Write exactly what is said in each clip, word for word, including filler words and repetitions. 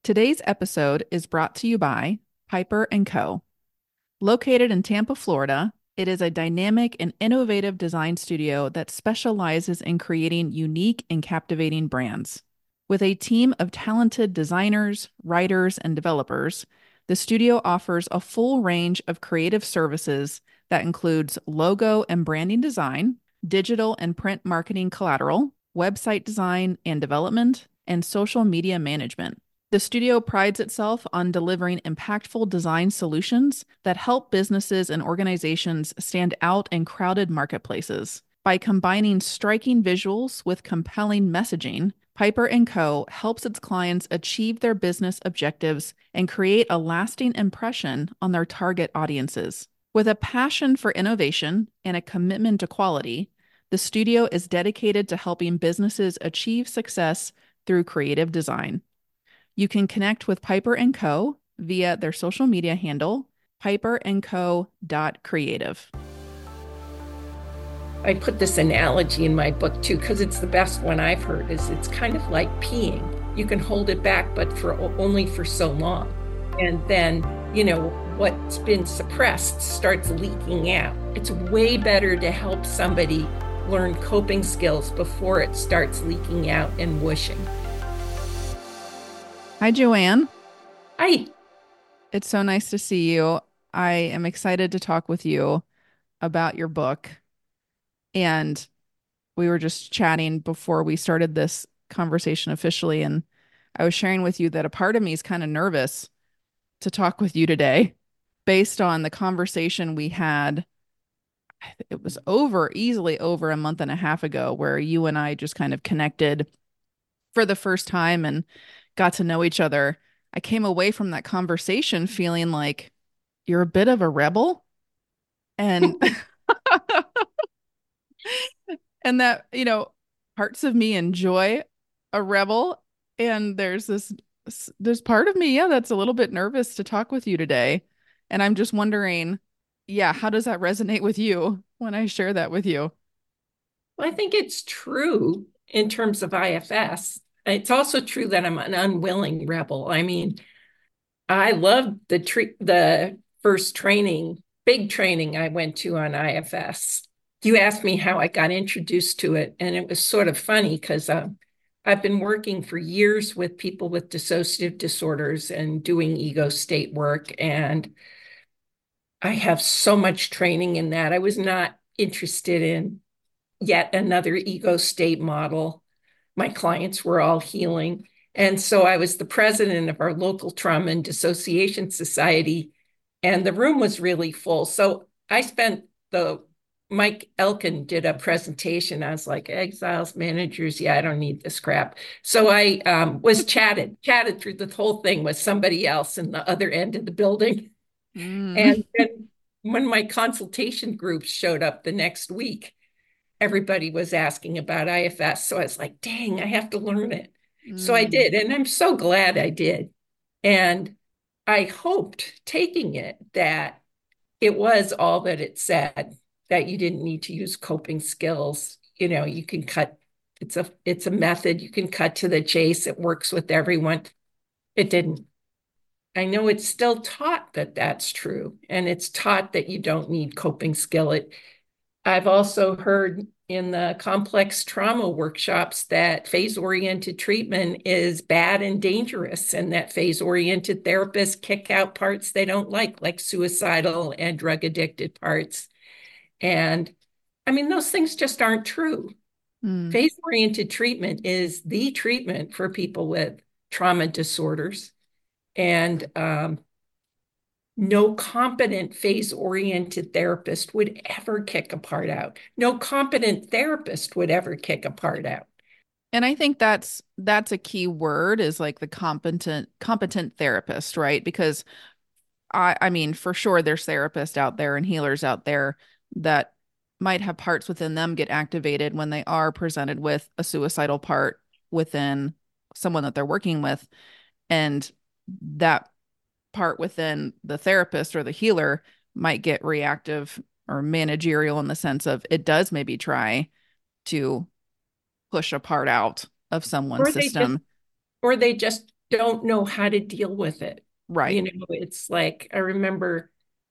Today's episode is brought to you by Piper and Co. Located in Tampa, Florida, it is a dynamic and innovative design studio that specializes in creating unique and captivating brands. With a team of talented designers, writers, and developers, the studio offers a full range of creative services that includes logo and branding design, digital and print marketing collateral, website design and development, and social media management. The studio prides itself on delivering impactful design solutions that help businesses and organizations stand out in crowded marketplaces. By combining striking visuals with compelling messaging, Piper and Co. helps its clients achieve their business objectives and create a lasting impression on their target audiences. With a passion for innovation and a commitment to quality, the studio is dedicated to helping businesses achieve success through creative design. You can connect with Piper and Co. via their social media handle, piper and co dot creative. I put this analogy in my book too, because it's the best one I've heard, is it's kind of like peeing. You can hold it back, but for only for so long. And then, you know, what's been suppressed starts leaking out. It's way better to help somebody learn coping skills before it starts leaking out and whooshing. Hi, Joanne. Hi. It's so nice to see you. I am excited to talk with you about your book. And we were just chatting before we started this conversation officially. And I was sharing with you that a part of me is kind of nervous to talk with you today based on the conversation we had. It was over, easily over a month and a half ago, where you and I just kind of connected for the first time and got to know each other. I came away from that conversation feeling like you're a bit of a rebel and and that, you know, parts of me enjoy a rebel, and there's this there's part of me, yeah, that's a little bit nervous to talk with you today. And I'm just wondering, yeah, how does that resonate with you when I share that with you? Well, I think it's true in terms of I F S. It's also true that I'm an unwilling rebel. I mean, I loved the tre- the first training, big training I went to on I F S. You asked me how I got introduced to it, and it was sort of funny because um, I've been working for years with people with dissociative disorders and doing ego state work, and I have so much training in that. I was not interested in yet another ego state model. My clients were all healing. And so I was the president of our local trauma and dissociation society, and the room was really full. So I spent the Mike Elkin did a presentation. I was like, exiles, managers, yeah, I don't need this crap. So I um, was chatted, chatted through the whole thing with somebody else in the other end of the building. Mm. And then when my consultation groups showed up the next week, everybody was asking about I F S. So I was like, dang, I have to learn it. So I Mm. did. And I'm so glad I did. And I hoped taking it that it was all that it said, that you didn't need to use coping skills. You know, you can cut, it's a it's a method. You can cut to the chase. It works with everyone. It didn't. I know it's still taught that that's true. And it's taught that you don't need coping skill. It I've also heard in the complex trauma workshops that phase-oriented treatment is bad and dangerous, and that phase-oriented therapists kick out parts they don't like, like suicidal and drug-addicted parts. And I mean, those things just aren't true. Mm. Phase-oriented treatment is the treatment for people with trauma disorders. And um, no competent phase-oriented therapist would ever kick a part out. No competent therapist would ever kick a part out. And I think that's that's a key word, is like the competent competent therapist, right? Because I I mean, for sure there's therapists out there and healers out there that might have parts within them get activated when they are presented with a suicidal part within someone that they're working with. And that part within the therapist or the healer might get reactive or managerial in the sense of it does maybe try to push a part out of someone's Or they just system. or they just don't know how to deal with it. Right. You know, it's like I remember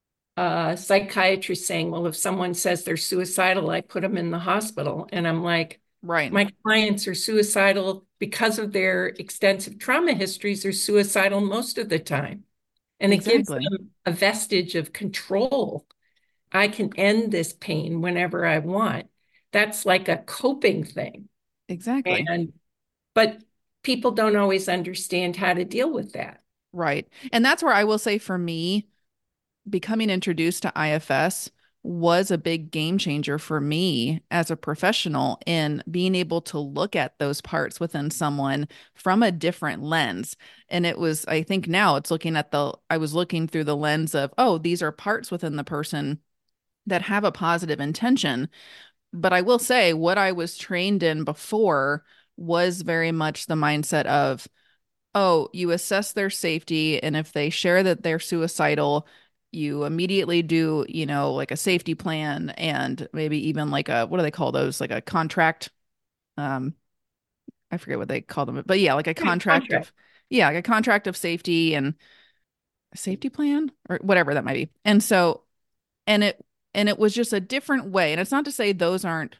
a psychiatrist saying, well, if someone says they're suicidal, I put them in the hospital. And I'm like, Right. my clients are suicidal because of their extensive trauma histories, they're suicidal most of the time. And it gives Exactly. them a vestige of control. I can end this pain whenever I want. That's like a coping thing. Exactly. And, but people don't always understand how to deal with that. Right. And that's where I will say for me, becoming introduced to I F S was a big game changer for me as a professional in being able to look at those parts within someone from a different lens. And it was, I think now it's looking at the, I was looking through the lens of, oh, these are parts within the person that have a positive intention. But I will say what I was trained in before was very much the mindset of, oh, you assess their safety, and if they share that they're suicidal, you immediately do, you know, like a safety plan and maybe even like a, what do they call those? Like a contract. Um, I forget what they call them, but yeah, like a Yeah, contract contract. of, yeah, like a contract of safety and a safety plan or whatever that might be. And so, and it, and it was just a different way. And it's not to say those aren't,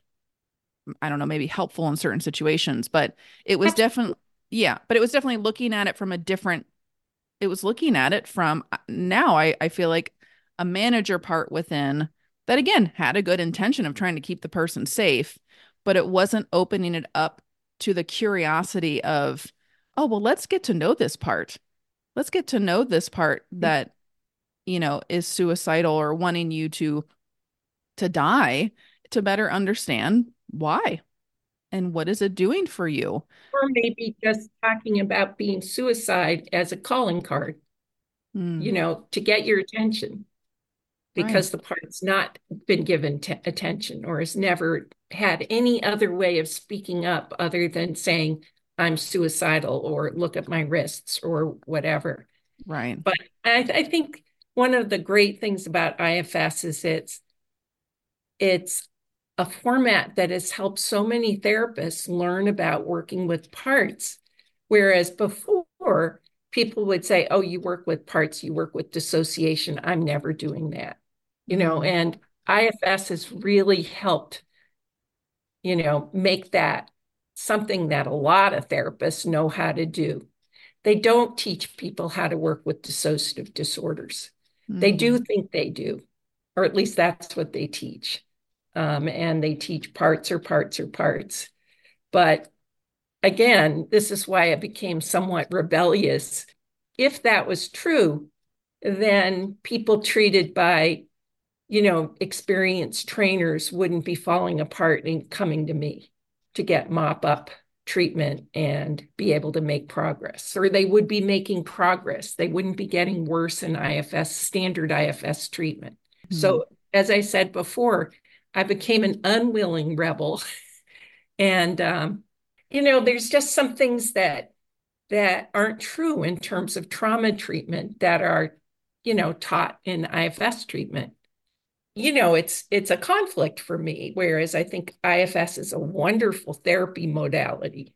I don't know, maybe helpful in certain situations, but it was That's definitely, yeah, but it was definitely looking at it from a different it was looking at it from uh, now I, I feel like a manager part within that again had a good intention of trying to keep the person safe, but it wasn't opening it up to the curiosity of, oh, well, let's get to know this part. Let's get to know this part that, you know, is suicidal or wanting you to to die to better understand why and what is it doing for you. or maybe just talking about being suicide as a calling card, you Mm, know, to get your attention right. because the part's not been given t- attention or has never had any other way of speaking up other than saying, I'm suicidal or look at my wrists or whatever. Right. But I, I think one of the great things about I F S is it's it's a format that has helped so many therapists learn about working with parts. Whereas before, people would say, oh, you work with parts, you work with dissociation. I'm never doing that. You know, Mm, and I F S has really helped, you know, make that something that a lot of therapists know how to do. They don't teach people how to work with dissociative disorders. They do mm, think they do, or at least that's what they teach. Um, and they teach parts or parts or parts. But again, this is why it became somewhat rebellious. If that was true, then people treated by, you know, experienced trainers wouldn't be falling apart and coming to me to get mop up treatment and be able to make progress, or they would be making progress. They wouldn't be getting worse in I F S, standard I F S treatment. mm, So, as I said before, I became an unwilling rebel. And, um, you know, there's just some things that that aren't true in terms of trauma treatment that are, you know, taught in I F S treatment. You know, it's it's a conflict for me, whereas I think I F S is a wonderful therapy modality.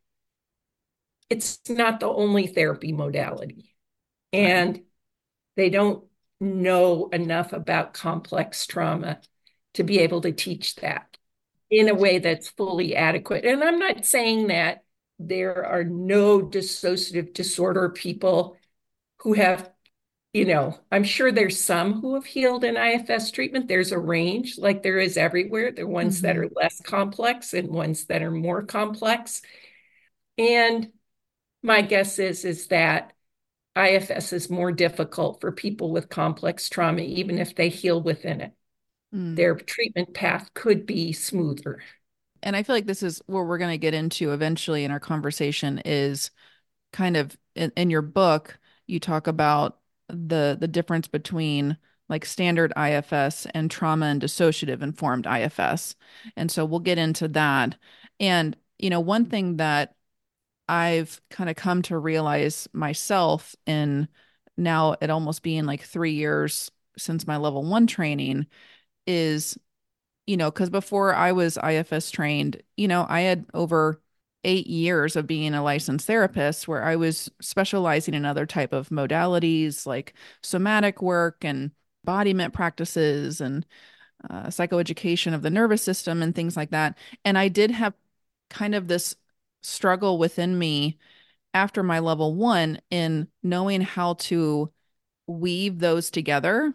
It's not the only therapy modality. right. And they don't know enough about complex trauma to be able to teach that in a way that's fully adequate. And I'm not saying that there are no dissociative disorder people who have, you know, I'm sure there's some who have healed in I F S treatment. There's a range, like there is everywhere. There are ones that Hmm. are less complex and ones that are more complex. And my guess is is that I F S is more difficult for people with complex trauma, even if they heal within it. Mm. Their treatment path could be smoother. And I feel like this is where we're going to get into eventually in our conversation is kind of in, in your book, you talk about the the difference between like standard I F S and trauma and dissociative informed I F S. And so we'll get into that. And, you know, one thing that I've kind of come to realize myself in now it almost being like three years since my level one training is, you know, because before I was I F S trained, you know, I had over eight years of being a licensed therapist where I was specializing in other type of modalities like somatic work and embodiment practices and uh, psychoeducation of the nervous system and things like that. And I did have kind of this struggle within me after my level one in knowing how to weave those together.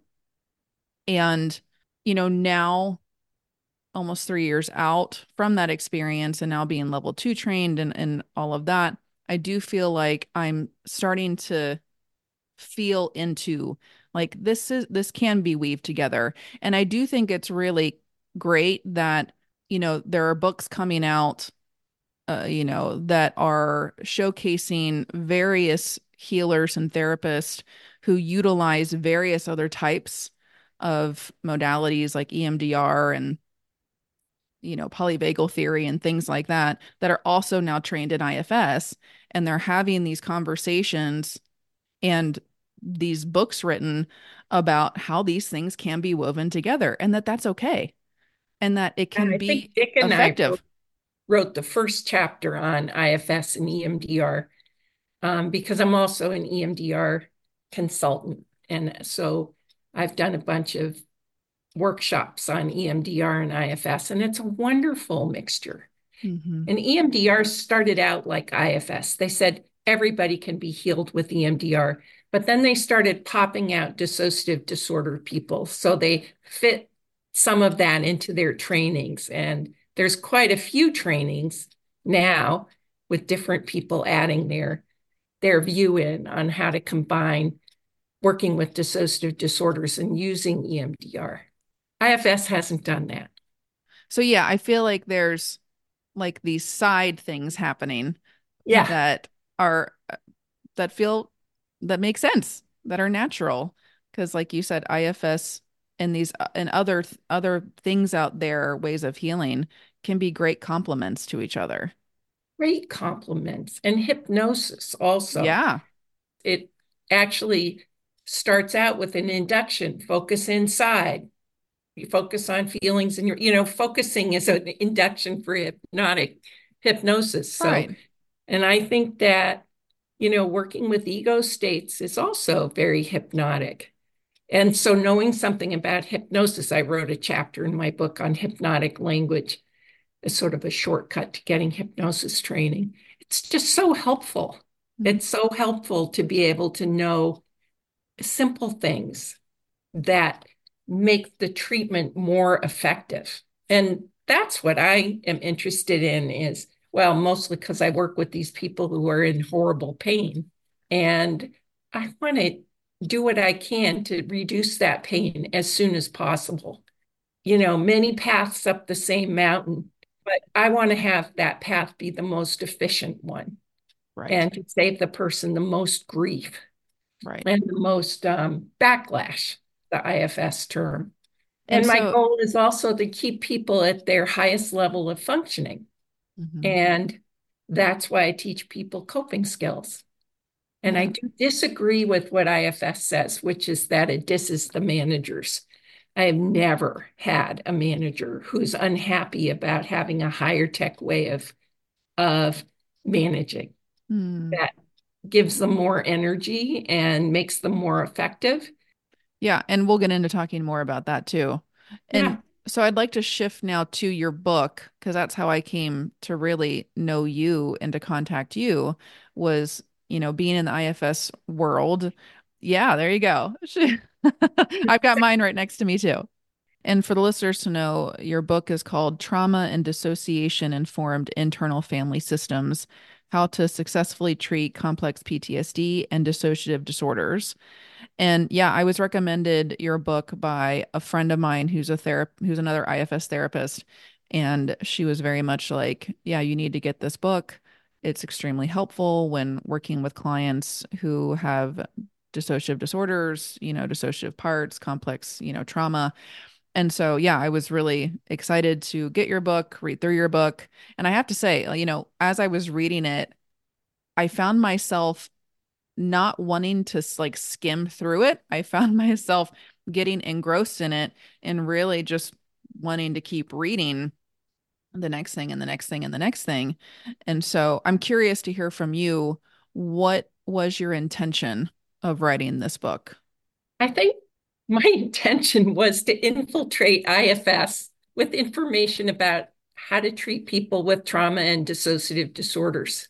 And, you know, now almost three years out from that experience and now being level two trained and, and all of that, I do feel like I'm starting to feel into like this is this can be weaved together. And I do think it's really great that, you know, there are books coming out, uh, you know, that are showcasing various healers and therapists who utilize various other types of modalities like E M D R and, you know, polyvagal theory and things like that, that are also now trained in I F S. And they're having these conversations and these books written about how these things can be woven together and that that's okay and that it And can I think be Dick and I effective. wrote, wrote the first chapter on I F S and E M D R um, because I'm also an E M D R consultant. And so I've done a bunch of workshops on E M D R and I F S, and it's a wonderful mixture. Mm-hmm. And E M D R started out like I F S. They said everybody can be healed with E M D R, but then they started popping out dissociative disorder people. So they fit some of that into their trainings. And there's quite a few trainings now with different people adding their, their view in on how to combine working with dissociative disorders and using E M D R. I F S hasn't done that. So yeah, I feel like there's like these side things happening Yeah, that are that feel that make sense, that are natural. Because like you said, I F S and these uh, and other other things out there, ways of healing can be great complements to each other. great compliments. And hypnosis also. Yeah, It actually starts out with an induction, focus inside. You focus on feelings and you're, you know, focusing is an induction for hypnotic hypnosis. So, right. and I think that, you know, working with ego states is also very hypnotic. And so knowing something about hypnosis, I wrote a chapter in my book on hypnotic language as sort of a shortcut to getting hypnosis training. It's just so helpful. Mhm. It's so helpful to be able to know simple things that make the treatment more effective. And that's what I am interested in is, well, mostly because I work with these people who are in horrible pain. And I want to do what I can to reduce that pain as soon as possible. You know, many paths up the same mountain, but I want to have that path be the most efficient one Right, and to save the person the most grief right. and the most um, backlash, the I F S term. And And my so, goal is also to keep people at their highest level of functioning. mhm, And that's why I teach people coping skills. And I yeah. do disagree with what I F S says, which is that it disses the managers. I have never had a manager who's unhappy about having a higher tech way of, of managing Hmm. that gives them more energy and makes them more effective. Yeah, and we'll get into talking more about that too. And Yeah, so I'd like to shift now to your book because that's how I came to really know you and to contact you was, you know, being in the I F S world. Yeah, there you go. I've got mine right next to me too. And for the listeners to know, your book is called Trauma and Dissociation Informed Internal Family Systems: How to Successfully Treat Complex P T S D and Dissociative Disorders. And yeah, I was recommended your book by a friend of mine who's a therap who's another I F S therapist. And she was very much like, yeah, you need to get this book. It's extremely helpful when working with clients who have dissociative disorders, you know, dissociative parts, complex, you know, trauma. And so, yeah, I was really excited to get your book, read through your book. And I have to say, you know, as I was reading it, I found myself not wanting to like skim through it. I found myself getting engrossed in it and really just wanting to keep reading. the next thing and the next thing and the next thing. And so I'm curious to hear from you. What was your intention of writing this book? I think my intention was to infiltrate I F S with information about how to treat people with trauma and dissociative disorders.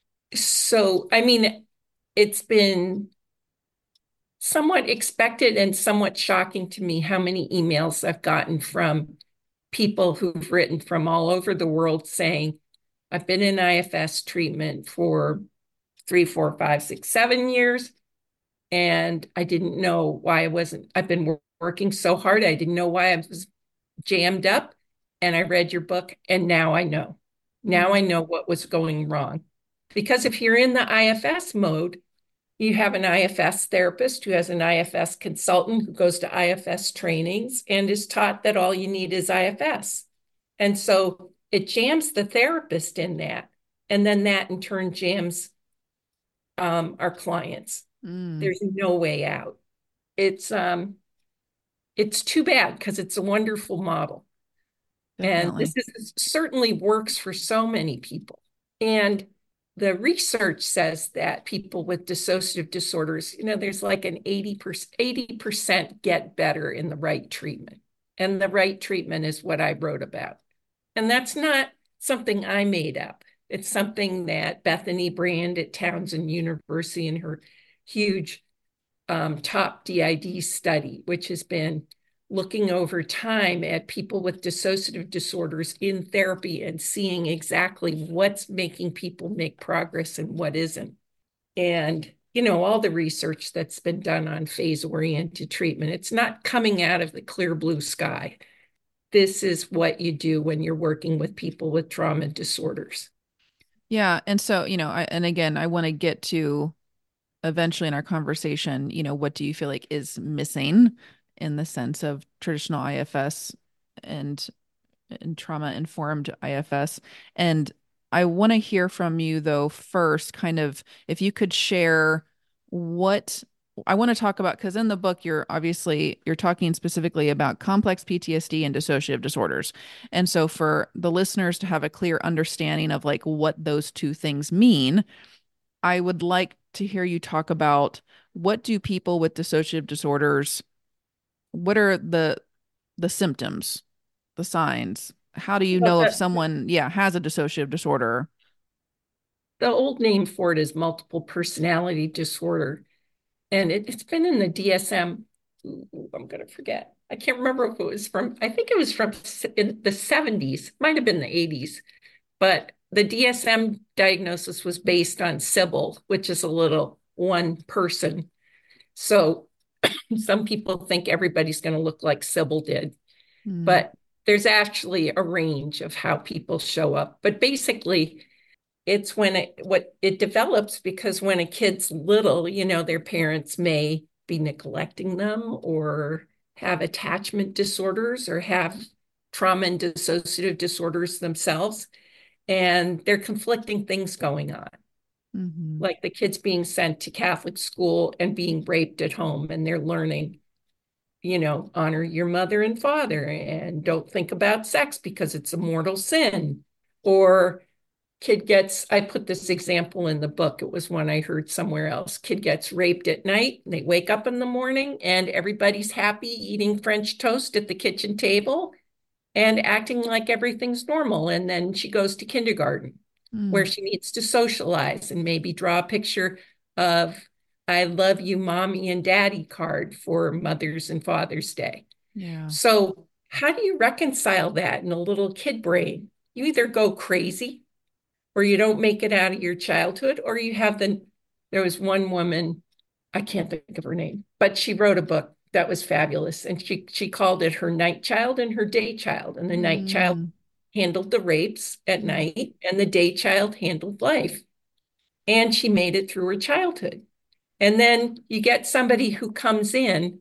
So, I mean, it's been somewhat expected and somewhat shocking to me how many emails I've gotten from people who've written from all over the world saying, I've been in I F S treatment for three, four, five, six, seven years. And I didn't know why I wasn't, I've been working so hard. I didn't know why I was jammed up. And I read your book, and now I know. Now I Mm, know what was going wrong. Because if you're in the I F S mode, you have an I F S therapist who has an I F S consultant who goes to I F S trainings and is taught that all you need is I F S. And so it jams the therapist in that. And then that in turn jams um, our clients. mm, There's no way out. It's um it's too bad because it's a wonderful model. And this definitely. is certainly works for so many people. And the research says that people with dissociative disorders, you know, there's like an eighty percent, eighty percent get better in the right treatment. And the right treatment is what I wrote about. And that's not something I made up. It's something that Bethany Brand at Townsend University in her huge um, top D I D study, which has been looking over time at people with dissociative disorders in therapy and seeing exactly what's making people make progress and what isn't. And, you know, all the research that's been done on phase oriented treatment, it's not coming out of the clear blue sky. This is what you do when you're working with people with trauma disorders. Yeah. And so, you know, I, and again, I want to get to eventually in our conversation, you know, what do you feel like is missing in the sense of traditional I F S and and trauma informed I F S? And I want to hear from you though first, kind of if you could share what I want to talk about, because in the book you're obviously you're talking specifically about complex P T S D and dissociative disorders. And so for the listeners to have a clear understanding of like what those two things mean, I would like to hear you talk about what do people with dissociative disorders, what are the the symptoms, the signs? How do you Well, know if the, someone, yeah, has a dissociative disorder? the old name for it is multiple personality disorder. And it, it's been in the D S M. Ooh, I'm going to forget. I can't remember if it was from, I think it was from in the seventies, might have been the eighties. But the D S M diagnosis was based on Sybil, which is a little one person. So some people think everybody's going to look like Sybil did, Mm, but there's actually a range of how people show up. But basically, it's when it what it develops because when a kid's little, you know, their parents may be neglecting them or have attachment disorders or have trauma and dissociative disorders themselves. And there are conflicting things going on, hmm. like the kids being sent to Catholic school and being raped at home, and they're learning, you know, honor your mother and father and don't think about sex because it's a mortal sin. Or kid gets, I put this example in the book. It was one I heard somewhere else. Kid gets raped at night. And they wake up in the morning and everybody's happy eating French toast at the kitchen table and acting like everything's normal. And then she goes to kindergarten where Mm, she needs to socialize and maybe draw a picture of I love you, mommy and daddy card for Mother's and Father's Day. yeah. So, how do you reconcile that in a little kid brain? You either go crazy or you don't make it out of your childhood, or you have the. There was one woman, I can't think of her name, but she wrote a book that was fabulous. And she, she called it her night child and her day child. And the night child Mm, handled the rapes at mm, night, and the day child handled life. And she made it through her childhood. And then you get somebody who comes in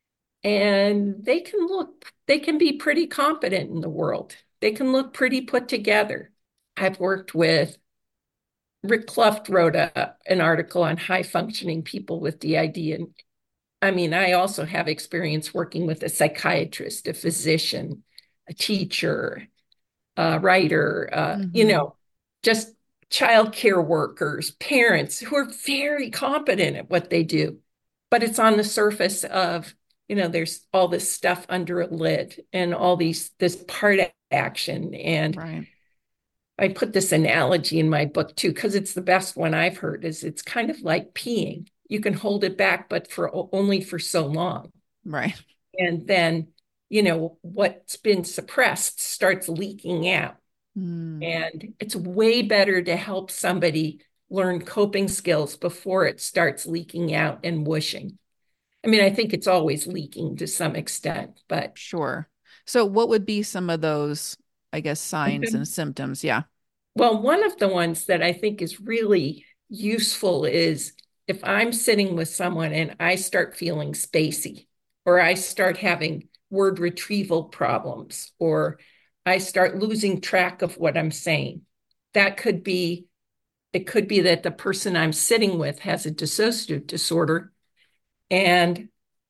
and they can look, they can be pretty competent in the world. They can look pretty put together. I've worked with Rick Cluft wrote a, an article on high functioning people with D I D. And I mean, I also have experience working with a psychiatrist, a physician, a teacher, uh, writer, uh, you Mm-hmm. know, just childcare workers, parents who are very competent at what they do. But it's on the surface of, you know, there's all this stuff under a lid and all these, this part action. And Right. I put this analogy in my book too, because it's the best one I've heard, is it's kind of like peeing. You can hold it back, but for only for so long. Right. And then, you know, what's been suppressed starts leaking out. Mm. And it's way better to help somebody learn coping skills before it starts leaking out and whooshing. I mean, I think it's always leaking to some extent, but Sure. So what would be some of those, I guess, signs and symptoms? Yeah. well, one of the ones that I think is really useful is if I'm sitting with someone and I start feeling spacey, or I start having word retrieval problems, or I start losing track of what I'm saying. That could be, it could be that the person I'm sitting with has a dissociative disorder, and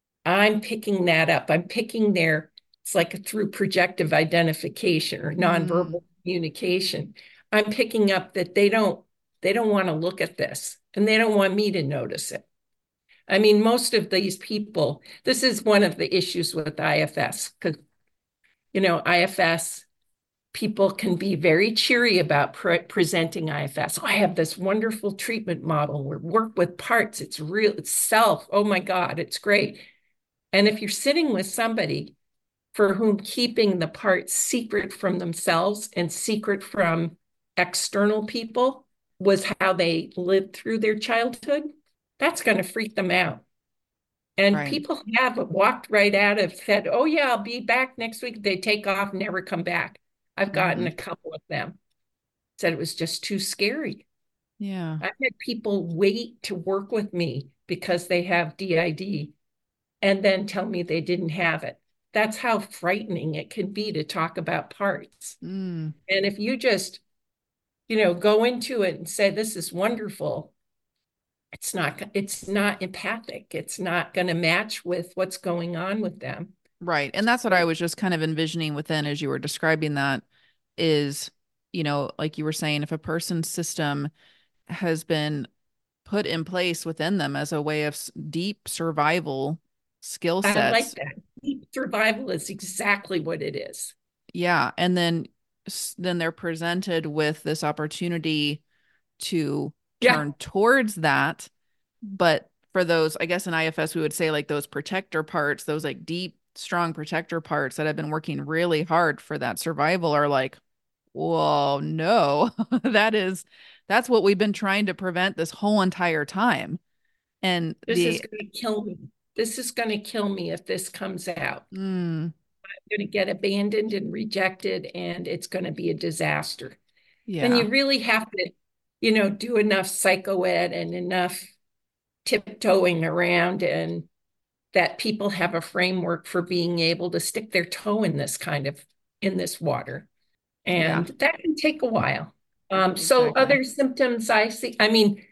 I'm picking that up. I'm picking their, it's like through projective identification or Mm. nonverbal communication. I'm picking up that they don't, they don't want to look at this and they don't want me to notice it. I mean, most of these people, this is one of the issues with I F S, because, you know, I F S, people can be very cheery about pre presenting I F S. Oh, I have this wonderful treatment model where work with parts. It's real, it's self. Oh my God, it's great. And if you're sitting with somebody for whom keeping the parts secret from themselves and secret from external people was how they lived through their childhood, that's going to freak them out. And Right. people have walked right out of said, oh, yeah, I'll be back next week. They take off, never come back. I've gotten Mm-hmm. a couple of them. Said it was just too scary. Yeah. I've had people wait to work with me because they have D I D and then tell me they didn't have it. That's how frightening it can be to talk about parts. Mm. And if you just, you know, go into it and say, this is wonderful, it's not, it's not empathic. It's not going to match with what's going on with them. Right. And that's what I was just kind of envisioning within as you were describing that is, you know, like you were saying, if a person's system has been put in place within them as a way of s- deep survival skill I like sets. that. Survival is exactly what it is. Yeah. And then, s- then they're presented with this opportunity to Yeah. turn towards that. But for those, I guess in I F S, we would say like those protector parts, those like deep, strong protector parts that have been working really hard for that survival are like, whoa, no, that is, that's what we've been trying to prevent this whole entire time. And This is the, going to kill me. This is going to kill me if this comes out. mm, I'm going to get abandoned and rejected, and it's going to be a disaster. Then yeah, you really have to, you know, do enough psychoed and enough tiptoeing around, and that people have a framework for being able to stick their toe in this kind of in this water. yeah, And that can take a while. Um, so exactly. other symptoms I see, I mean,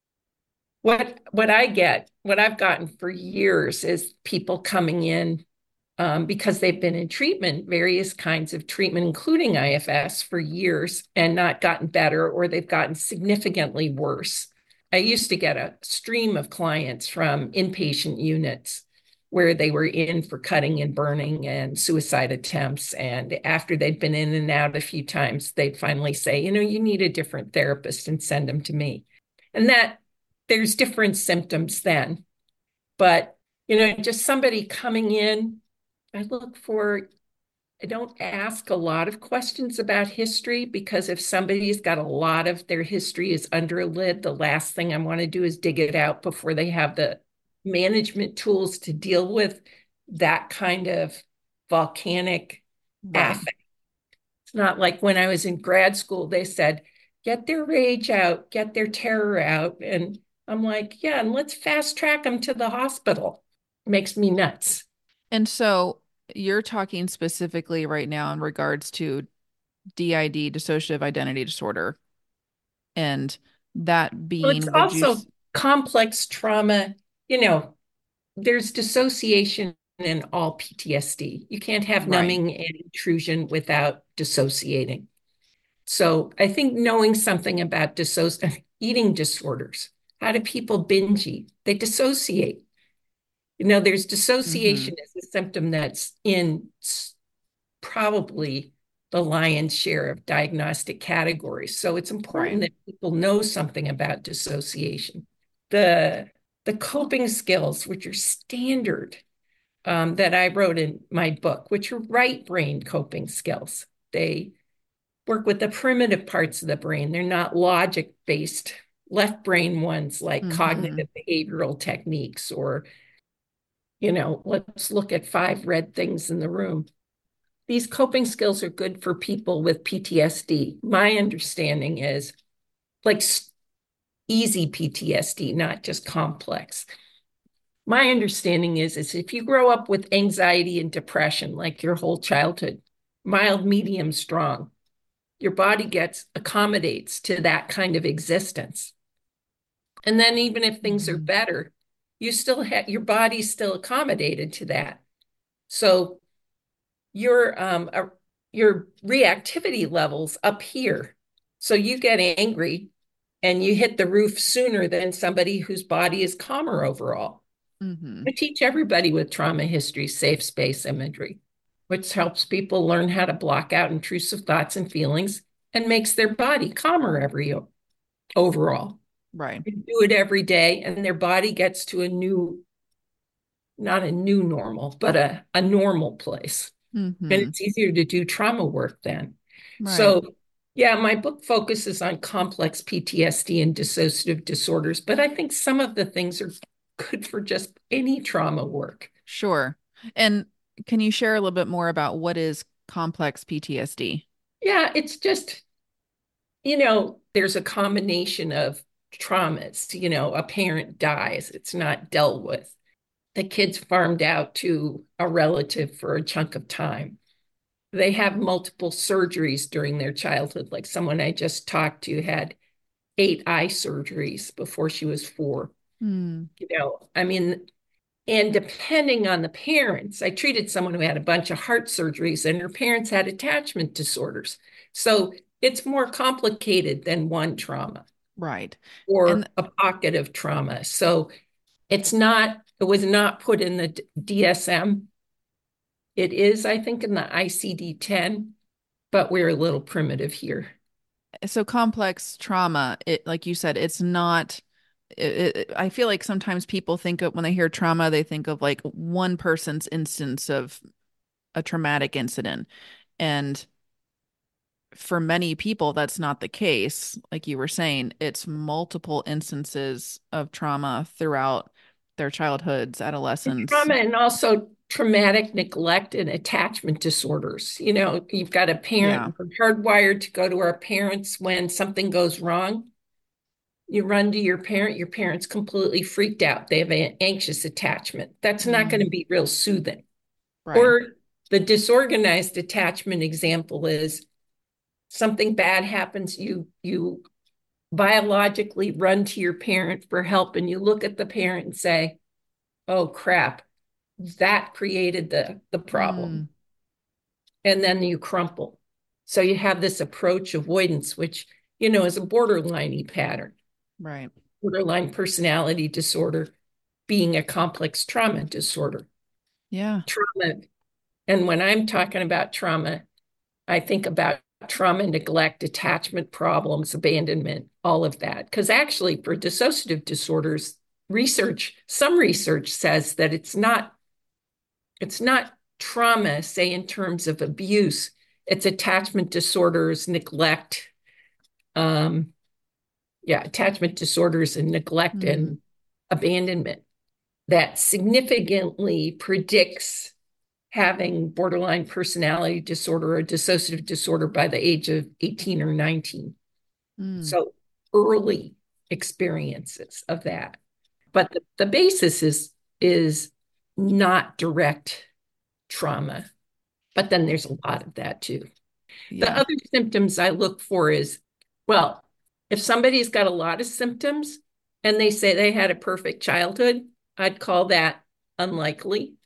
what what I get, what I've gotten for years is people coming in um, because they've been in treatment, various kinds of treatment, including I F S, for years and not gotten better, or they've gotten significantly worse. I used to get a stream of clients from inpatient units where they were in for cutting and burning and suicide attempts. And after they'd been in and out a few times, they'd finally say, you know, you need a different therapist and send them to me. And that there's different symptoms then. But, you know, just somebody coming in, I look for, I don't ask a lot of questions about history because if somebody's got a lot of their history is under a lid, the last thing I want to do is dig it out before they have the management tools to deal with that kind of volcanic Right. affect. It's not like when I was in grad school, they said, get their rage out, get their terror out. And I'm like, yeah, and let's fast track them to the hospital. It makes me nuts. And so you're talking specifically right now in regards to D I D, dissociative identity disorder, and that Well, it's being, would you, also complex trauma. You know, there's dissociation in all P T S D. You can't have Right. numbing and intrusion without dissociating. So I think knowing something about dissoci- eating disorders, how do people binge eat? They dissociate. You know, there's Mm-hmm. dissociation as a symptom that's in probably the lion's share of diagnostic categories. So it's important Right. that people know something about dissociation. The the coping skills, which are standard, um, that I wrote in my book, which are right brain coping skills. They work with the primitive parts of the brain. They're not logic based left brain ones like Mm-hmm. cognitive behavioral techniques or, you know, let's look at five red things in the room. These coping skills are good for people with P T S D. My understanding is like easy P T S D, not just complex. My understanding is, is if you grow up with anxiety and depression, like your whole childhood, mild, medium, strong, your body gets accommodates to that kind of existence. And then even if things are Mm-hmm. better, you still have your body's still accommodated to that. So your um uh, your reactivity levels up here. So you get angry and you hit the roof sooner than somebody whose body is calmer overall. Mm-hmm. I teach everybody with trauma history safe space imagery, which helps people learn how to block out intrusive thoughts and feelings and makes their body calmer every overall. Right. They do it every day, and their body gets to a new, not a new normal, but a, a normal place. And Mm-hmm. it's easier to do trauma work then. Right. So, yeah, my book focuses on complex P T S D and dissociative disorders, but I think some of the things are good for just any trauma work. Sure. And can you share a little bit more about what is complex P T S D? Yeah, it's just, you know, there's a combination of traumas. You know, a parent dies, it's not dealt with. The kid's farmed out to a relative for a chunk of time. They have multiple surgeries during their childhood. Like someone I just talked to had eight eye surgeries before she was four. Hmm. You know, I mean, and depending on the parents, I treated someone who had a bunch of heart surgeries and her parents had attachment disorders. So it's more complicated than one trauma Right. And or a pocket of trauma. So it's not, it was not put in the D S M. It is, I think, in the I C D ten, but we're a little primitive here. so complex trauma, it like you said, it's not it, it, I feel like sometimes people think of when they hear trauma, they think of like one person's instance of a traumatic incident. And for many people, that's not the case. Like you were saying, it's multiple instances of trauma throughout their childhoods, adolescence. Trauma and also traumatic neglect and attachment disorders. You know, you've got a Yeah. parent, we're hardwired to go to our parents when something goes wrong. You run to your parent, your parent's completely freaked out. They have an anxious attachment. That's not going to Mm, be real soothing. right. Or the disorganized attachment example is something bad happens, you you biologically run to your parent for help and you look at the parent and say, "Oh crap, that created the the problem." Mm, And then you crumple. So you have this approach avoidance, which, you know, is a borderline pattern, right. borderline personality disorder being a complex trauma disorder. Yeah. Trauma, and when I'm talking about trauma, I think about trauma, neglect, attachment problems, abandonment, all of that. Because actually, for dissociative disorders, research, some research says that it's not, it's not trauma, say in terms of abuse, it's attachment disorders, neglect, um, yeah, attachment disorders and neglect Mm, and abandonment that significantly predicts having borderline personality disorder or dissociative disorder by the age of eighteen or nineteen. mm, So early experiences of that. But the, the basis is is not direct trauma. But then there's a lot of that too. The yeah. other symptoms I look for is, well, if somebody's got a lot of symptoms and they say they had a perfect childhood, I'd call that unlikely.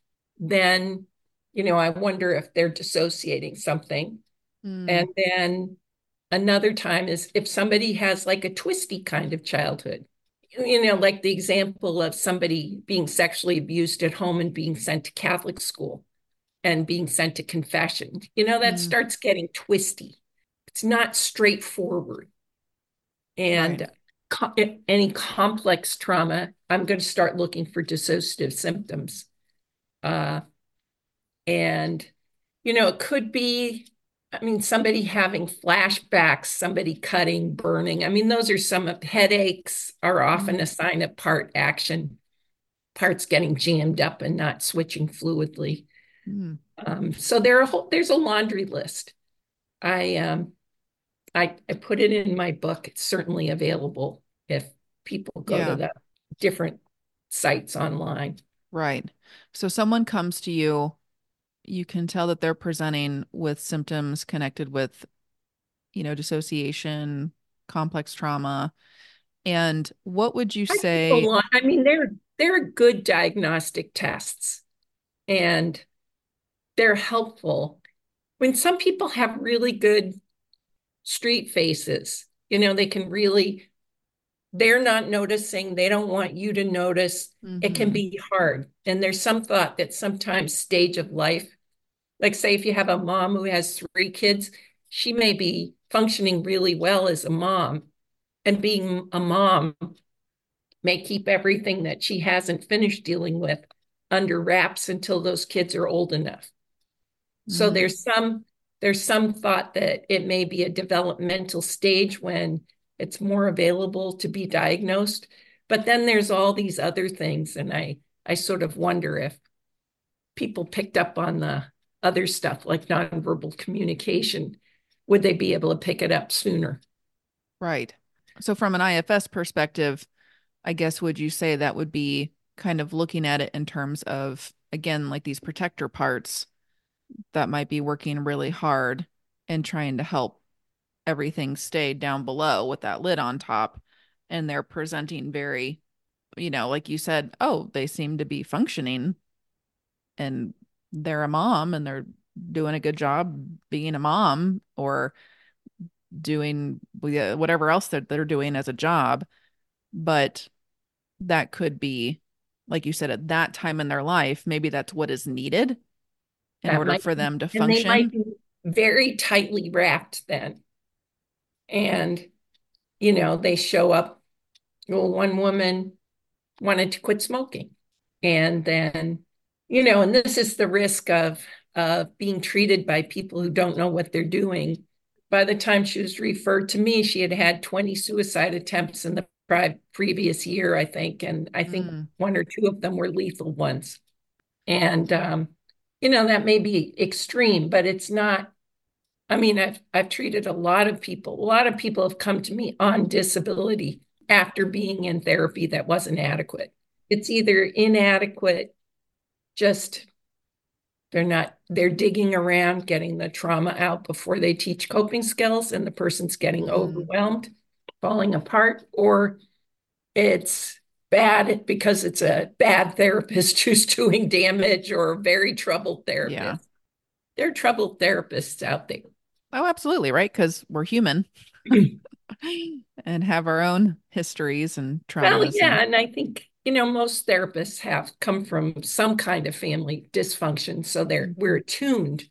then, you know, I wonder if they're dissociating something. Mm, And then another time is if somebody has like a twisty kind of childhood, you know, like the example of somebody being sexually abused at home and being sent to Catholic school and being sent to confession, you know, that mm, starts getting twisty. It's not straightforward. right. And co- any complex trauma, I'm going to start looking for dissociative symptoms. Uh, and, you know, it could be, I mean, somebody having flashbacks, somebody cutting, burning. I mean, those are some of headaches are often Mm, a sign of part action, parts getting jammed up and not switching fluidly. mm. Um, so there are a whole, there's a laundry list. I um I, I put it in my book. It's certainly available if people go to Yeah, the different sites online. right. So someone comes to you, you can tell that they're presenting with symptoms connected with, you know, dissociation, complex trauma. And what would you I think a say? lot, I mean, they're they're good diagnostic tests and they're helpful. When some people have really good street faces, you know, they can really, they're not noticing, they don't want you to notice. It can Hmm. be hard. And there's some thought that sometimes stage of life, like say if you have a mom who has three kids, she may be functioning really well as a mom, and being a mom may keep everything that she hasn't finished dealing with under wraps until those kids are old enough. So Mm, there's some there's some thought that it may be a developmental stage when it's more available to be diagnosed. But then there's all these other things, and I I sort of wonder if people picked up on the other stuff like nonverbal communication, would they be able to pick it up sooner? right. So from an I F S perspective, I guess would you say that would be kind of looking at it in terms of, again, like these protector parts that might be working really hard and trying to help everything stay down below with that lid on top. And they're presenting very, you know, like you said, oh, they seem to be functioning and they're a mom and they're doing a good job being a mom or doing whatever else that they're doing as a job. But that could be, like you said, at that time in their life, maybe that's what is needed in That order might for be, them to and they might function. be very tightly wrapped then. And, you know, they show up. Well, one woman wanted to quit smoking. And then, you know, and this is the risk of uh, being treated by people who don't know what they're doing. By the time she was referred to me, she had had twenty suicide attempts in the previous year, I think. And I think Mm, one or two of them were lethal ones. And, um, you know, that may be extreme, but it's not. I mean, I've, I've treated a lot of people. A lot of people have come to me on disability after being in therapy that wasn't adequate. It's either inadequate, just they're not, they're digging around, getting the trauma out before they teach coping skills, and the person's getting mm, overwhelmed, falling apart, or it's bad because it's a bad therapist who's doing damage or a very troubled yeah. therapist. There are troubled therapists out there. Oh, absolutely, right? Because we're human and have our own histories and Well, traumas and yeah, and I think, you know, most therapists have come from some kind of family dysfunction, so they're we're attuned,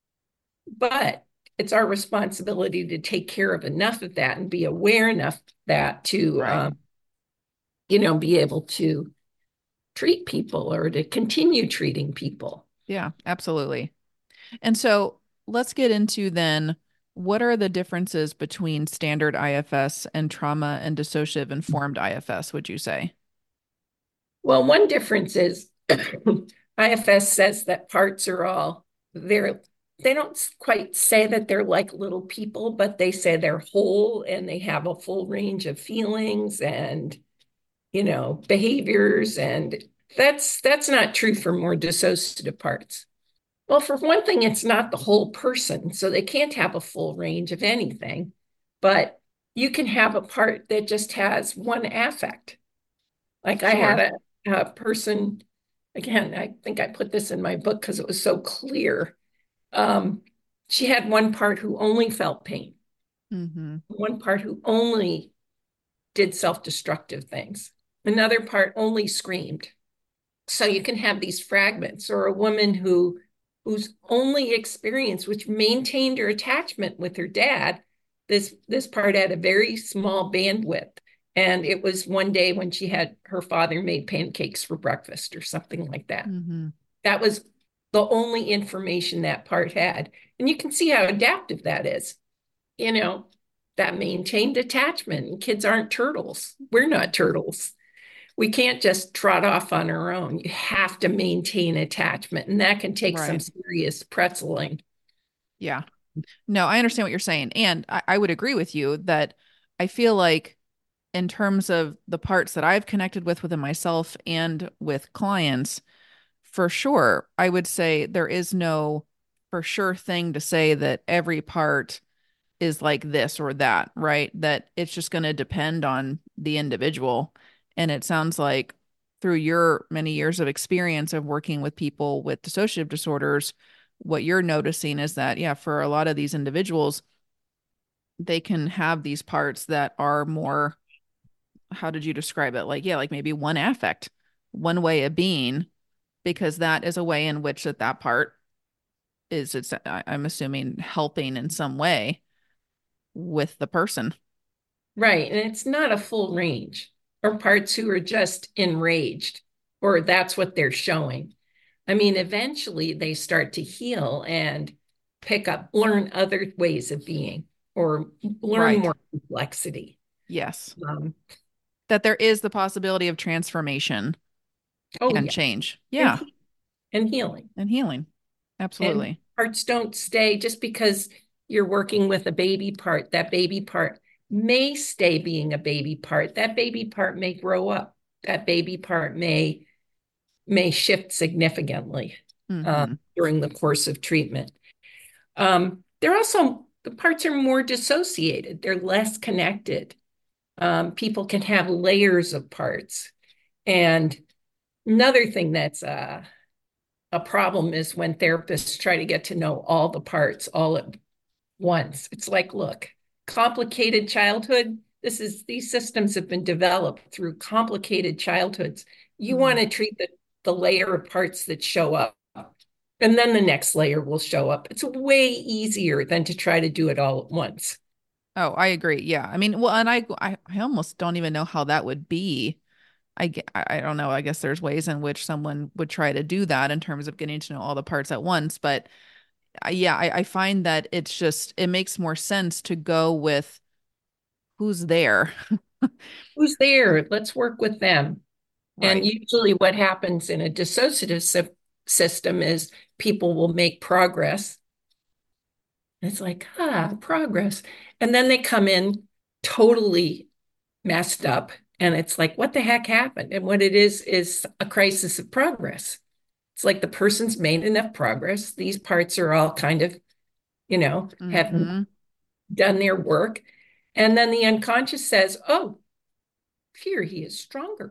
but it's our responsibility to take care of enough of that and be aware enough of that to right. um, you know, be able to treat people or to continue treating people. Yeah, absolutely. And so let's get into then what are the differences between standard I F S and trauma and dissociative informed I F S, would you say? Well, one difference is I F S says that parts are all they're they don't quite say that they're like little people, but they say they're whole and they have a full range of feelings and you know behaviors, and that's that's not true for more dissociative parts. Well, for one thing, it's not the whole person, so they can't have a full range of anything, but you can have a part that just has one affect. Like I Sure. had a, a person again, I think I put this in my book because it was so clear. Um, she had one part who only felt pain, Mm-hmm. one part who only did self-destructive things, another part only screamed. So you can have these fragments, or a woman who whose only experience, which maintained her attachment with her dad, this this part had a very small bandwidth. And it was one day when she had her father made pancakes for breakfast or something like that. Mm-hmm. That was the only information that part had. And you can see how adaptive that is. You know, that maintained attachment. And kids aren't turtles. We're not turtles. We can't just trot off on our own. You have to maintain attachment, and that can take some Right. serious pretzeling. Yeah. No, I understand what you're saying. And I, I would agree with you that I feel like, in terms of the parts that I've connected with within myself and with clients, for sure, I would say there is no for sure thing to say that every part is like this or that, right? That it's just going to depend on the individual. And it sounds like through your many years of experience of working with people with dissociative disorders, what you're noticing is that, yeah, for a lot of these individuals, they can have these parts that are more, how did you describe it? Like, yeah, like maybe one affect, one way of being, because that is a way in which that that part is, it's, I'm assuming, helping in some way with the person. Right. And it's not a full range, or parts who are just enraged, or that's what they're showing. I mean, eventually they start to heal and pick up, learn other ways of being, or learn Right. more complexity. Yes. Um, That there is the possibility of transformation oh, and yeah. change. And, Yeah. he- and healing. And healing. And Absolutely. parts don't stay just because you're working with a baby part. That baby part may stay being a baby part. That baby part may grow up. That baby part may may shift significantly uh, Mm-hmm. during the course of treatment. Um, they're also the parts are more dissociated. They're less connected. Um, people can have layers of parts. And another thing that's uh, a problem is when therapists try to get to know all the parts all at once. It's like, look, complicated childhood. This is these systems have been developed through complicated childhoods. You Mm-hmm. want to treat the, the layer of parts that show up, and then the next layer will show up. It's way easier than to try to do it all at once. Oh, I agree. Yeah. I mean, well, and I, I, I almost don't even know how that would be. I, ge- I I don't know. I guess there's ways in which someone would try to do that in terms of getting to know all the parts at once. But uh, yeah, I, I find that it's just, it makes more sense to go with who's there. Who's there? Let's work with them. And Right. usually, what happens in a dissociative sy- system is people will make progress. It's like, ah, progress. And then they come in totally messed up. And it's like, what the heck happened? And what it is, is a crisis of progress. It's like the person's made enough progress. These parts are all kind of, you know, have Mm-hmm. done their work. And then the unconscious says, oh, here he is stronger.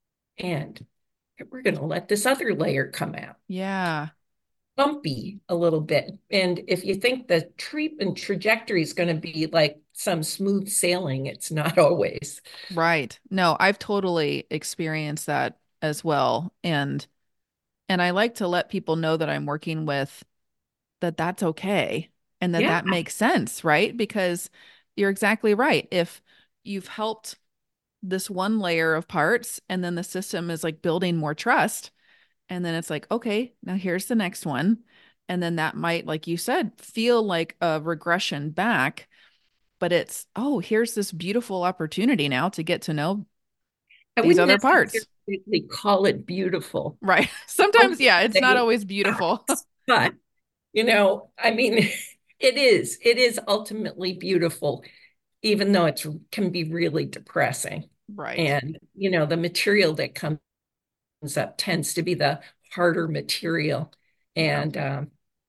And we're going to let this other layer come out. Yeah. Bumpy a little bit. And if you think the treatment trajectory is going to be like some smooth sailing, it's not always. Right. No, I've totally experienced that as well. And and I like to let people know that I'm working with that that's okay and that Yeah. that makes sense, right? Because you're exactly right. If you've helped this one layer of parts and then the system is like building more trust, and then it's like, okay, now here's the next one. And then that might, like you said, feel like a regression back, but it's, oh, here's this beautiful opportunity now to get to know I these wouldn't other parts. necessarily call it beautiful. Right. I Sometimes, would yeah, it's not say, always beautiful. but, you know, I mean, it is, it is ultimately beautiful, even though it can be really depressing. Right. And, you know, the material that comes up tends to be the harder material. Yeah. And um,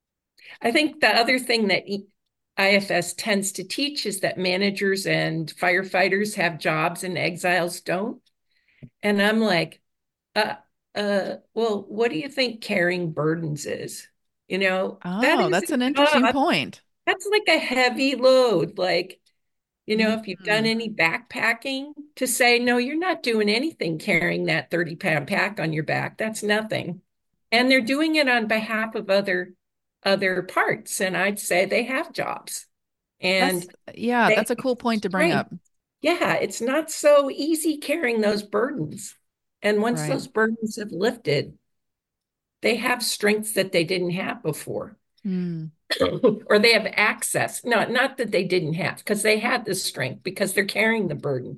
I think the other thing that I F S tends to teach is that managers and firefighters have jobs and exiles don't. And I'm like, uh, uh, well, what do you think carrying burdens is? You know, that Oh, is that's an a interesting job. point. That's like a heavy load. Like, you know, if you've done Mm, any backpacking, to say, no, you're not doing anything carrying that thirty pound pack on your back. That's nothing. And they're doing it on behalf of other other parts. And I'd say they have jobs that's and yeah, they that's a have cool point to bring strength. up. Yeah, it's not so easy carrying those burdens. And once Right. those burdens have lifted, they have strengths that they didn't have before. Mm, Or they have access. No, not that they didn't have, because they had the strength because they're carrying the burden.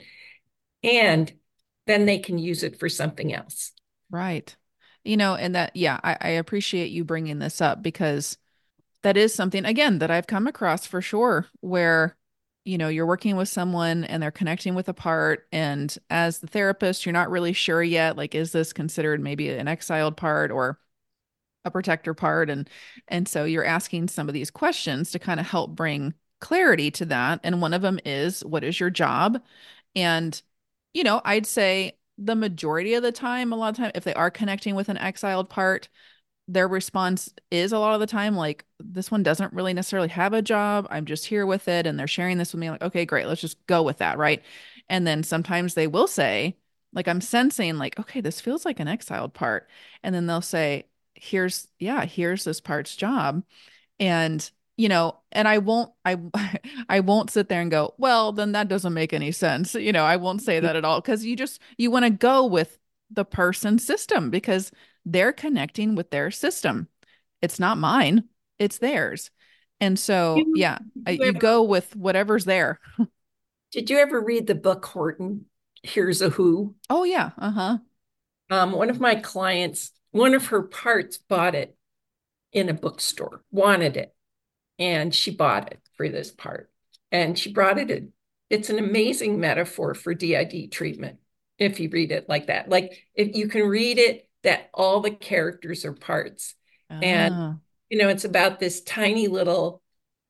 And then they can use it for something else. right. You know, and that, yeah, I, I appreciate you bringing this up because that is something, again, that I've come across for sure, where, you know, you're working with someone and they're connecting with a part. And as the therapist, you're not really sure yet, like, is this considered maybe an exiled part or a protector part? And and so you're asking some of these questions to kind of help bring clarity to that. And one of them is, what is your job? And, you know, I'd say the majority of the time, a lot of time, if they are connecting with an exiled part, their response is a lot of the time like, this one doesn't really necessarily have a job. I'm just here with it. And they're sharing this with me. Like, okay, great. Let's just go with that. Right. And then sometimes they will say, like, I'm sensing, like, okay, this feels like an exiled part. And then they'll say, here's, yeah, here's this part's job. And, you know, and I won't, I, I won't sit there and go, well, then that doesn't make any sense. You know, I won't say that at all because you just, you want to go with the person's system because they're connecting with their system. It's not mine, it's theirs. And so, You, yeah, did I, you you ever go with whatever's there. did you ever read the book Horton? Here's a Who. Oh, yeah. Uh-huh. Um, one of my clients, one of her parts bought it in a bookstore, wanted it, and she bought it for this part. And she brought it in. It's an amazing metaphor for D I D treatment if you read it like that. Like if you can read it, that all the characters are parts. And, Ah, you know, it's about this tiny little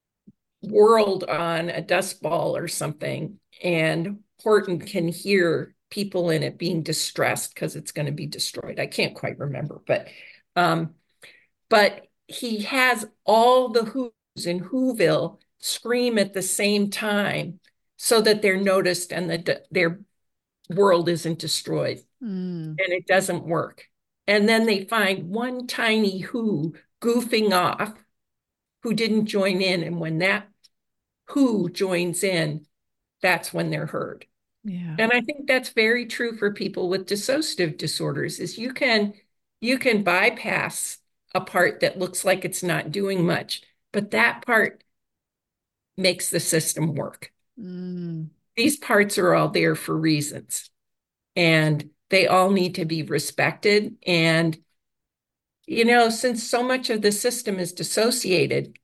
world on a dust ball or something. And Horton can hear people in it being distressed because it's going to be destroyed. I can't quite remember, but um, but he has all the Who's in Whoville scream at the same time so that they're noticed and that their world isn't destroyed. mm, And it doesn't work. And then they find one tiny Who goofing off who didn't join in. And when that Who joins in, that's when they're heard. yeah. And I think that's very true for people with dissociative disorders is you can you can bypass a part that looks like it's not doing much, but that part makes the system work. Mm, These parts are all there for reasons, and they all need to be respected. And, you know, since so much of the system is dissociated,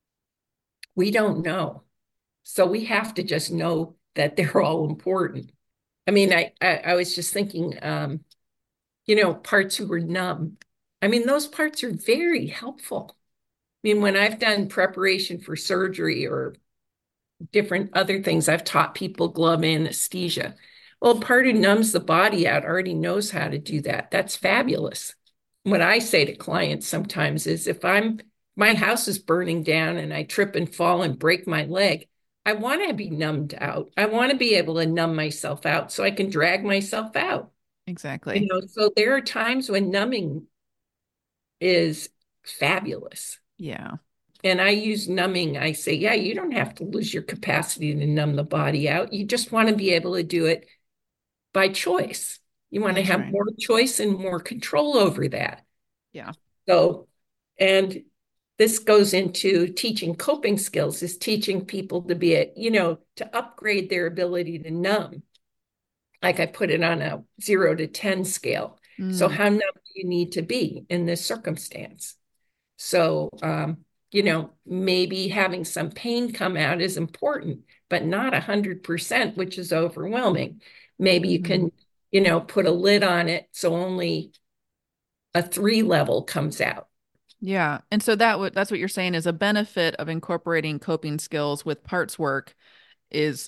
we don't know. So we have to just know that they're all important. I mean, I, I, I was just thinking, um, you know, parts who were numb. I mean, those parts are very helpful. I mean, when I've done preparation for surgery or different other things, I've taught people glove anesthesia. Well, a part who numbs the body out already knows how to do that. That's fabulous. What I say to clients sometimes is if I'm my house is burning down and I trip and fall and break my leg, I want to be numbed out. I want to be able to numb myself out so I can drag myself out. You exactly. know, so there are times when numbing is fabulous. Yeah. And I use numbing. I say, yeah, you don't have to lose your capacity to numb the body out. You just want to be able to do it by choice. You want to That's have right. more choice and more control over that. Yeah. So, and this goes into teaching coping skills, is teaching people to be, a, you know, to upgrade their ability to numb. Like I put it on a zero to ten scale. So, Mm, how numb do you need to be in this circumstance? So, um, you know, maybe having some pain come out is important, but not one hundred percent, which is overwhelming. Maybe you mhm. can, you know, put a lid on it so only a three level comes out. Yeah. And so that would that's what you're saying is a benefit of incorporating coping skills with parts work is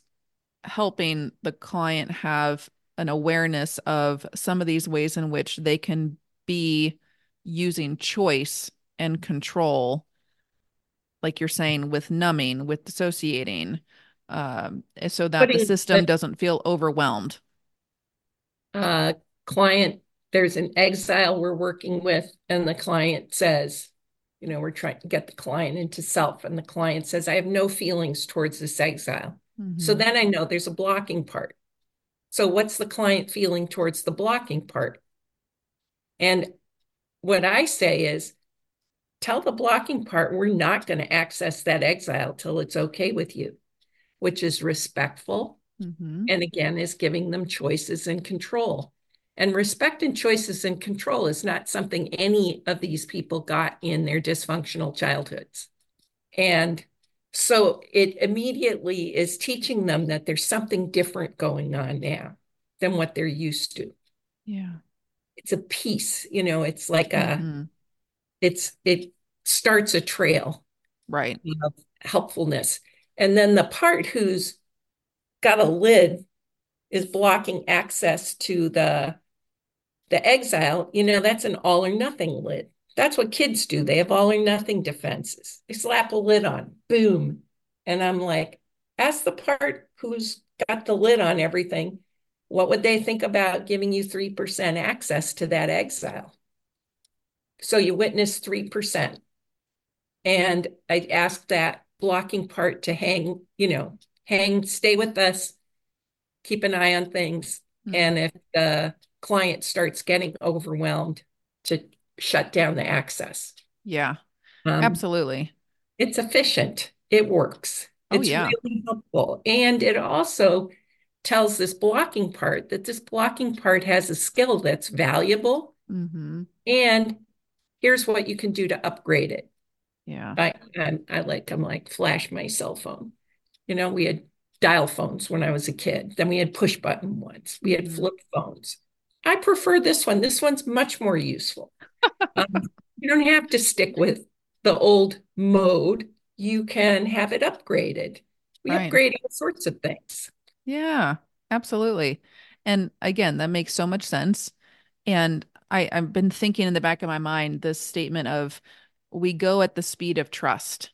helping the client have an awareness of some of these ways in which they can be using choice and control, like you're saying, with numbing, with dissociating, um, so that the Putting system the doesn't feel overwhelmed. uh, client, there's an exile we're working with, and the client says, you know, we're trying to get the client into self, and the client says, I have no feelings towards this exile. So Mm-hmm. then I know there's a blocking part. So what's the client feeling towards the blocking part? And what I say is, tell the blocking part we're not going to access that exile till it's okay with you, which is respectful. Mm-hmm. And again, is giving them choices and control. And respect and choices and control is not something any of these people got in their dysfunctional childhoods. And so it immediately is teaching them that there's something different going on now than what they're used to. Yeah. It's a piece, you know, it's like a, Mm-hmm. it's, it starts a trail Right. of helpfulness. And then the part who's got a lid is blocking access to the the exile, you know, that's an all or nothing lid. That's what kids do. They have all or nothing defenses. They slap a lid on, boom. And I'm like, ask the part who's got the lid on everything, what would they think about giving you three percent access to that exile? So you witness three percent. And I asked that blocking part to hang, you know, hang, stay with us, keep an eye on things. Mm. And if the client starts getting overwhelmed, to shut down the access. Yeah. Um, Absolutely. it's efficient. It works. Oh, It's yeah. really helpful. And it also tells this blocking part that this blocking part has a skill that's valuable. Mm-hmm. And here's what you can do to upgrade it. Yeah. I, I, I like, I'm like, flash my cell phone. You know, we had dial phones when I was a kid. Then we had push button ones. We had Mm-hmm. flip phones. I prefer this one. This one's much more useful. Um, you don't have to stick with the old mode. You can have it upgraded. We Right. upgrade all sorts of things. Yeah, absolutely. And again, that makes so much sense. And I, I've been thinking in the back of my mind this statement of we go at the speed of trust.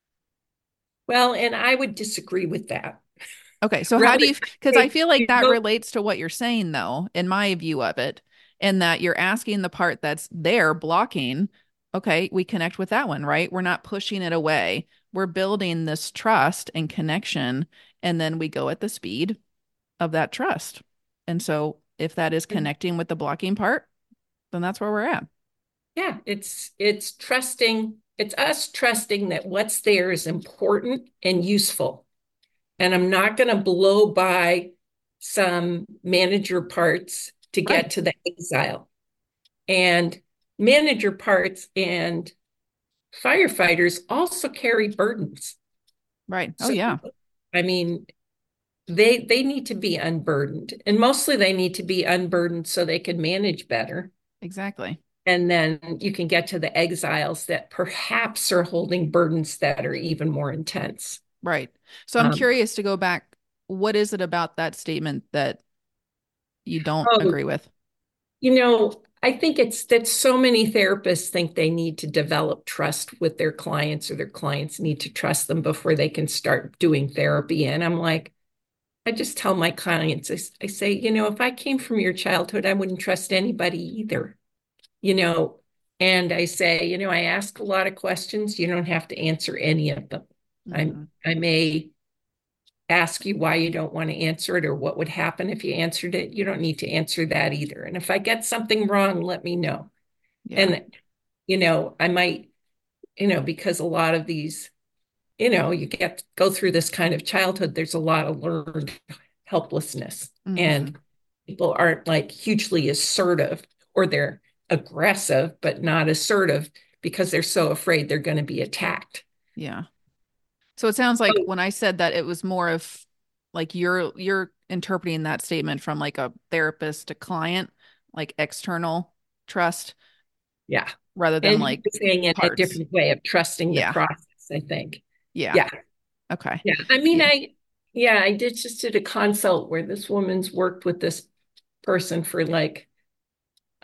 Well, and I would disagree with that. Okay, so how do Rather, you, because I you feel like that go, relates to what you're saying, though, in my view of it, and that you're asking the part that's there blocking. Okay, we connect with that one, right? We're not pushing it away. We're building this trust and connection, and then we go at the speed of that trust. And so if that is connecting with the blocking part, then that's where we're at. yeah, it's it's trusting, it's us trusting that what's there is important and useful. And I'm not going to blow by some manager parts to Right. get to the exile. And manager parts and firefighters also carry burdens. Right. Oh So, yeah. I mean, they they need to be unburdened, and mostly they need to be unburdened so they can manage better. Exactly. And then you can get to the exiles that perhaps are holding burdens that are even more intense. Right. So I'm Um, curious to go back. What is it about that statement that you don't oh, agree with? you know, I think it's that so many therapists think they need to develop trust with their clients, or their clients need to trust them before they can start doing therapy. And I'm like, I just tell my clients, I, I say, you know, if I came from your childhood, I wouldn't trust anybody either, you know. And I say, you know, I ask a lot of questions. You don't have to answer any of them. I Hmm. I may ask you why you don't want to answer it, or what would happen if you answered it. You don't need to answer that either. And if I get something wrong, let me know. Yeah. And, you know, I might, you know, because a lot of these, you know, you get go through this kind of childhood, there's a lot of learned helplessness. Hmm. And people aren't like hugely assertive, or they're aggressive, but not assertive because they're so afraid they're going to be attacked. Yeah. So it sounds like Oh, when I said that it was more of like you're you're interpreting that statement from like a therapist to client, like external trust yeah. rather than And like you're saying in a parts. different way of trusting the Yeah. process, I think. Yeah. Yeah. Okay. Yeah. I mean, Yeah. I, yeah, I did just did a consult where this woman's worked with this person for like uh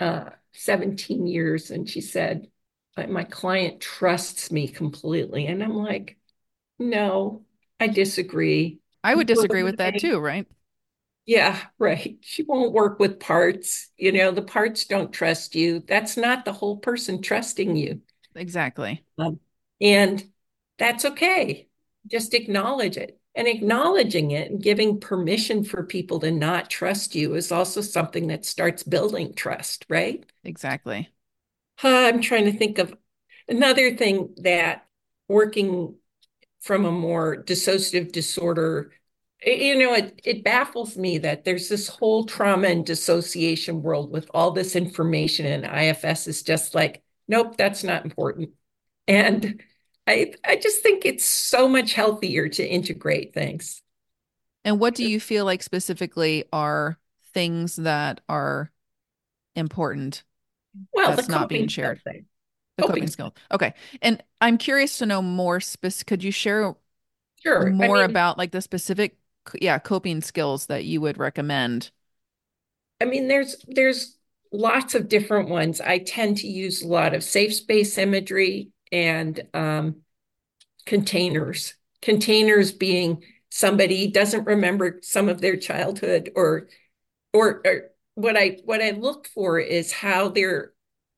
seventeen years. And she said, my client trusts me completely. And I'm like, no, I disagree. I would You go to disagree the with that bank. too, right? Yeah, right. She won't work with parts. You know, the parts don't trust you. That's not the whole person trusting you. Exactly. Um, and that's okay. Just acknowledge it. And acknowledging it and giving permission for people to not trust you is also something that starts building trust, right? Exactly. Uh, I'm trying to think of another thing that working from a more dissociative disorder, you know, it, it baffles me that there's this whole trauma and dissociation world with all this information, and I F S is just like, nope, that's not important. And I I just think it's so much healthier to integrate things. And what do you feel like specifically are things that are important Well, the that's not being coping skill shared? thing, The coping coping skill. skills. Okay. And I'm curious to know more spec- could you share Sure. I more mean, about like the specific yeah, coping skills that you would recommend? I mean, there's there's lots of different ones. I tend to use a lot of safe space imagery and um, containers. Containers being somebody doesn't remember some of their childhood, or or, or what I what I look for is how they're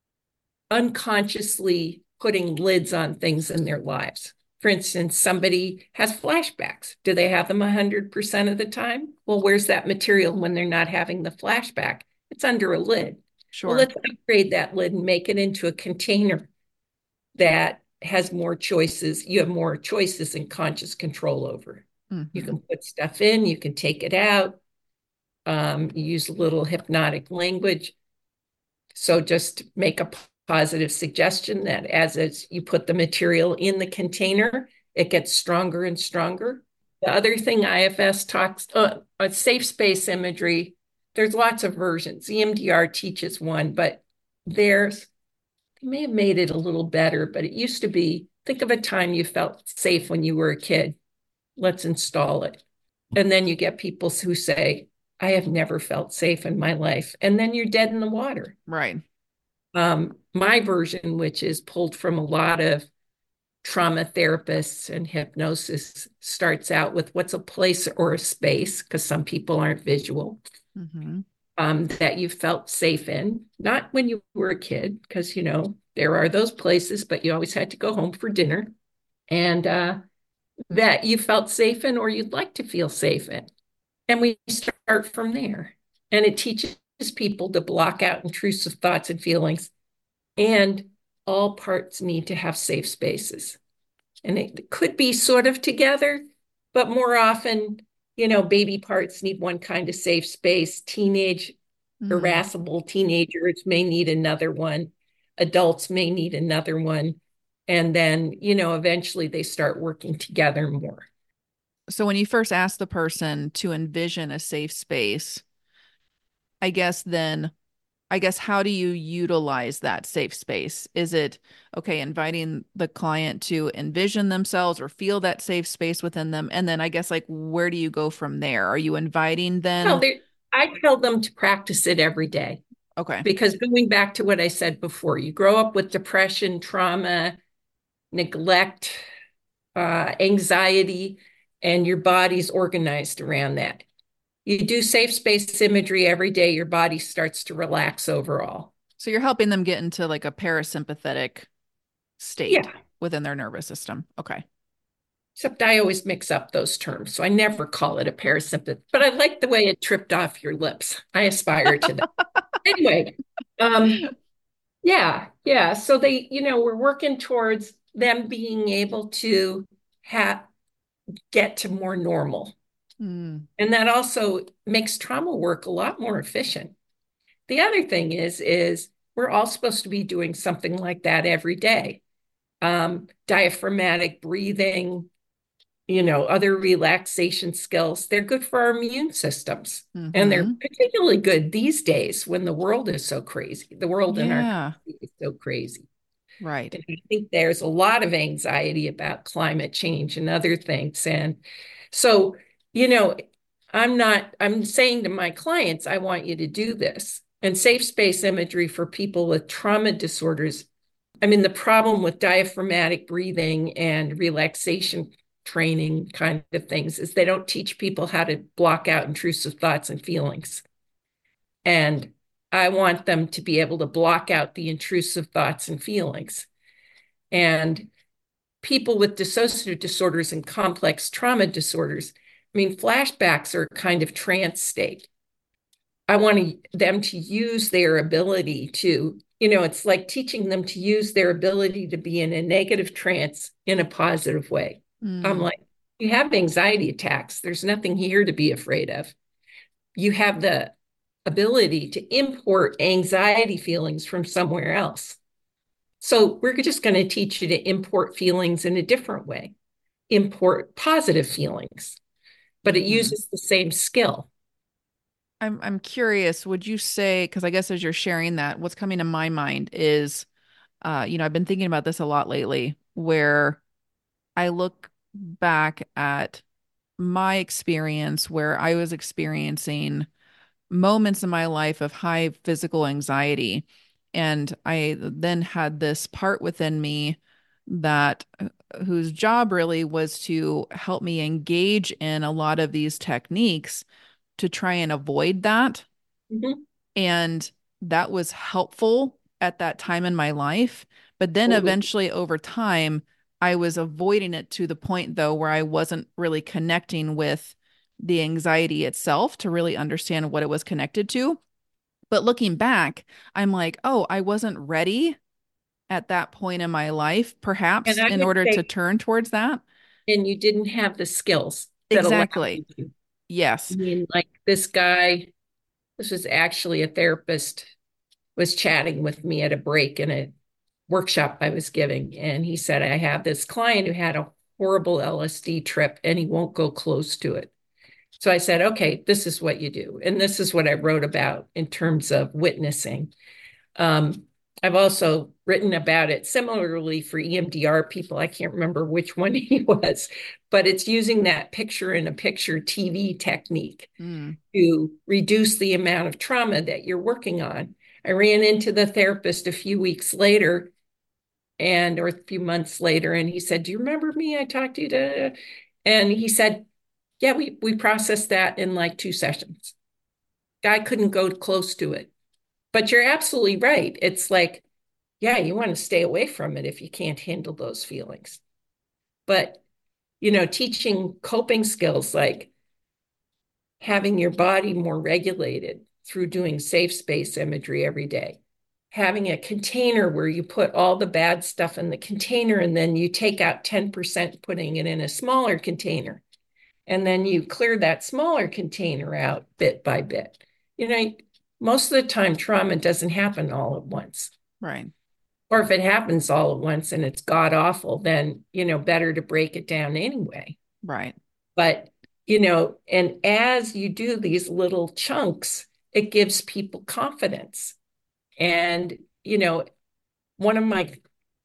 unconsciously putting lids on things in their lives. For instance, somebody has flashbacks. Do they have them one hundred percent of the time? Well, where's that material when they're not having the flashback? It's under a lid. Well, Sure. let's upgrade that lid and make it into a container that has more choices. You have more choices and conscious control over. You Hmm. can put stuff in, you can take it out. Um, you use a little hypnotic language. So just make a positive suggestion that as as you put the material in the container, it gets stronger and stronger. The other thing I F S talks, uh, a safe space imagery, there's lots of versions. E M D R teaches one, but there's, they may have made it a little better, but it used to be, think of a time you felt safe when you were a kid. Let's install it. And then you get people who say, I have never felt safe in my life. And then you're dead in the water. Right. Um, my version, which is pulled from a lot of trauma therapists and hypnosis, starts out with what's a place or a space, because some people aren't visual, Hmm. um, that you felt safe in, not when you were a kid, because, you know, there are those places, but you always had to go home for dinner, and uh, that you felt safe in or you'd like to feel safe in. And we start from there. And it teaches people to block out intrusive thoughts and feelings. And all parts need to have safe spaces. And it could be sort of together, but more often, you know, baby parts need one kind of safe space. Teenage, Mm. irascible teenagers may need another one. Adults may need another one. And then, you know, eventually they start working together more. So when you first ask the person to envision a safe space, I guess then I guess how do you utilize that safe space? Is it okay, inviting the client to envision themselves or feel that safe space within them? And then I guess like where do you go from there? Are you inviting Well, then? I tell them to practice it every day, Okay. because going back to what I said before, you grow up with depression, trauma, neglect, uh, anxiety, and your body's organized around that. You do safe space imagery every day, your body starts to relax overall. So you're helping them get into like a parasympathetic state Yeah, within their nervous system. Okay. except I always mix up those terms. So I never call it a parasympath, but I like the way it tripped off your lips. I aspire to that. Anyway, um, yeah, yeah. So they, you know, we're working towards them being able to have get to more normal. Mm, And that also makes trauma work a lot more efficient. The other thing is, is we're all supposed to be doing something like that every day. Um, diaphragmatic breathing, you know, other relaxation skills, they're good for our immune systems. And they're mm-hmm. particularly good these days when the world is so crazy. The world in our Yeah. country is so crazy. Right. And I think there's a lot of anxiety about climate change and other things. And so, you know, I'm not, I'm saying to my clients, I want you to do this. And safe space imagery for people with trauma disorders. I mean, the problem with diaphragmatic breathing and relaxation training kind of things is they don't teach people how to block out intrusive thoughts and feelings. And I want them to be able to block out the intrusive thoughts and feelings. And people with dissociative disorders and complex trauma disorders, I mean, flashbacks are a kind of trance state. I want them to use their ability to, you know, it's like teaching them to use their ability to be in a negative trance in a positive way. I'm Mm, like, you have anxiety attacks. There's nothing here to be afraid of. You have the ability to import anxiety feelings from somewhere else. So we're just going to teach you to import feelings in a different way, import positive feelings, but it hmm. uses the same skill. I'm I'm curious, would you say, because I guess as you're sharing that, what's coming to my mind is, uh, you know, I've been thinking about this a lot lately, where I look back at my experience where I was experiencing moments in my life of high physical anxiety. And I then had this part within me that uh, whose job really was to help me engage in a lot of these techniques to try and avoid that. Mhm. And that was helpful at that time in my life. But then Totally. eventually over time, I was avoiding it to the point, though, where I wasn't really connecting with the anxiety itself to really understand what it was connected to. But looking back, I'm like, oh, I wasn't ready at that point in my life, And perhaps I in would order to say, turn towards that. and you didn't have the skills that allow Exactly. you to. I Yes. mean, like this guy, this was actually a therapist, was chatting with me at a break in a workshop I was giving. And he said, I have this client who had a horrible L S D trip and he won't go close to it. So I said, okay, this is what you do. And this is what I wrote about in terms of witnessing. Um, I've also written about it similarly for E M D R people. I can't remember which one he was, but it's using that picture in a picture T V technique Mm, to reduce the amount of trauma that you're working on. I ran into the therapist a few weeks later and or a few months later, and he said, do you remember me? I talked to you to, and he said, yeah, we we processed that in like two sessions. Guy couldn't go close to it. But you're absolutely right. It's like, yeah, you want to stay away from it if you can't handle those feelings. But, you know, teaching coping skills like having your body more regulated through doing safe space imagery every day, having a container where you put all the bad stuff in the container and then you take out ten percent, putting it in a smaller container. And then you clear that smaller container out bit by bit. You know, most of the time, trauma doesn't happen all at once. right. Or if it happens all at once and it's god awful, then, you know, better to break it down anyway. Right. But, you know, and as you do these little chunks, it gives people confidence. And, you know, one of my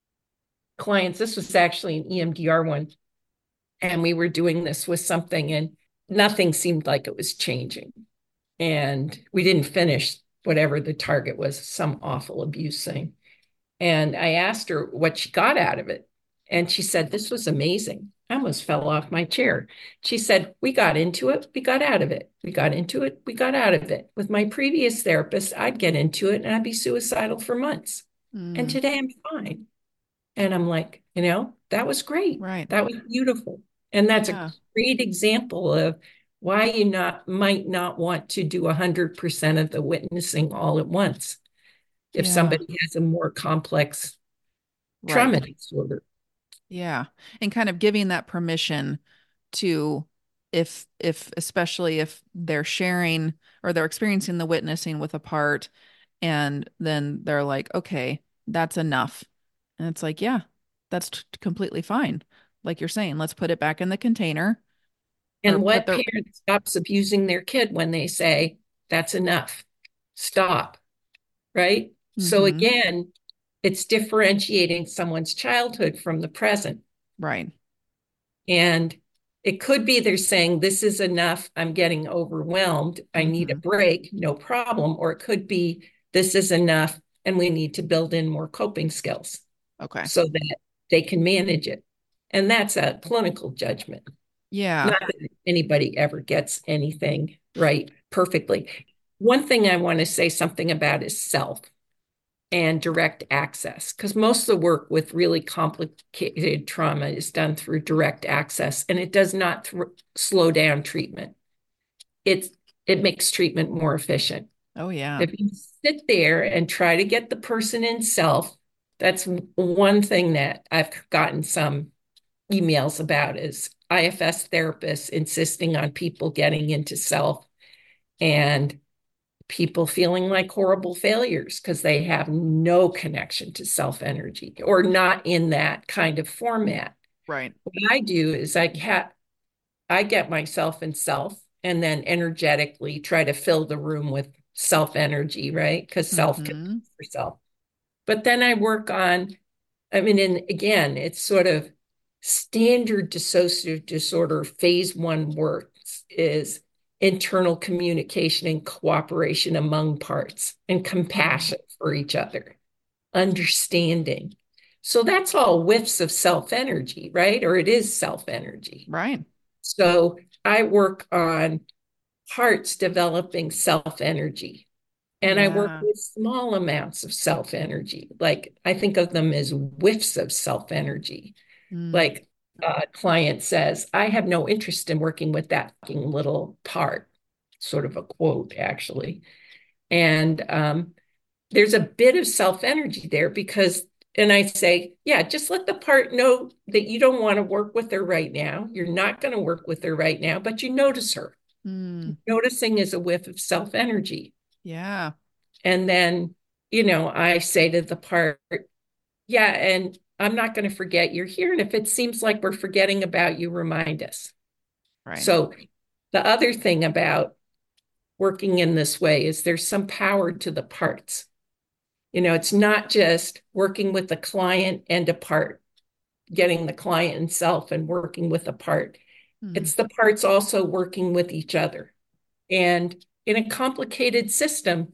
clients, this was actually an E M D R one, and we were doing this with something, and nothing seemed like it was changing. And we didn't finish whatever the target was, some awful abuse thing. And I asked her what she got out of it. And she said, this was amazing. I almost fell off my chair. She said, we got into it, we got out of it. We got into it, we got out of it. With my previous therapist, I'd get into it and I'd be suicidal for months. And Mm, today I'm fine. And I'm like, you know, that was great. right. That was beautiful. And that's a Yeah. great example of why you not might not want to do one hundred percent of the witnessing all at once if Yeah. somebody has a more complex Right. trauma disorder. Yeah. And kind of giving that permission to, if if especially if they're sharing or they're experiencing the witnessing with a part, and then they're like, okay, that's enough. And it's like, yeah, that's t- completely fine. Like you're saying, let's put it back in the container or And put what the parent stops abusing their kid when they say, that's enough, stop, right? So mm-hmm. again, it's differentiating someone's childhood from the present. Right. And It could be they're saying, this is enough. I'm getting overwhelmed. I need a Mm-hmm. break. No problem. Or it could be, this is enough. And we need to build in more coping skills Okay. so that they can manage it. And that's a clinical judgment. Yeah. Not that anybody ever gets anything right perfectly. One thing I want to say something about is self and direct access, because most of the work with really complicated trauma is done through direct access, and it does not th- slow down treatment. It's it makes treatment more efficient. Oh, yeah. If you sit there and try to get the person in self, that's one thing that I've gotten some emails about is I F S therapists insisting on people getting into self and people feeling like horrible failures because they have no connection to self energy or not in that kind of format. Right. What I do is I get I get myself in self and then energetically try to fill the room with self energy, right? Because self can Mm-hmm. for self. But then I work on, I mean, and again, it's sort of standard dissociative disorder phase one works is internal communication and cooperation among parts and Mm. compassion for each other, understanding. So that's all whiffs of self energy, right? Or it is self energy. Right. So I work on parts developing self energy. And I work Yeah. with small amounts of self energy. Like I think of them as whiffs of self energy. Mm. Like a client says, I have no interest in working with that fucking little part, sort of a quote, actually. And um, there's a bit of self energy there because, and I say, yeah, just let the part know that you don't want to work with her right now. You're not going to work with her right now, but you notice her. Mm. Noticing is a whiff of self energy. Yeah. And then, you know, I say to the part, yeah, and I'm not going to forget you're here. And if it seems like we're forgetting about you, remind us. Right. So the other thing about working in this way is there's some power to the parts. You know, it's not just working with the client and a part, getting the client and self and working with a part. Mm. It's the parts also working with each other. And in a complicated system,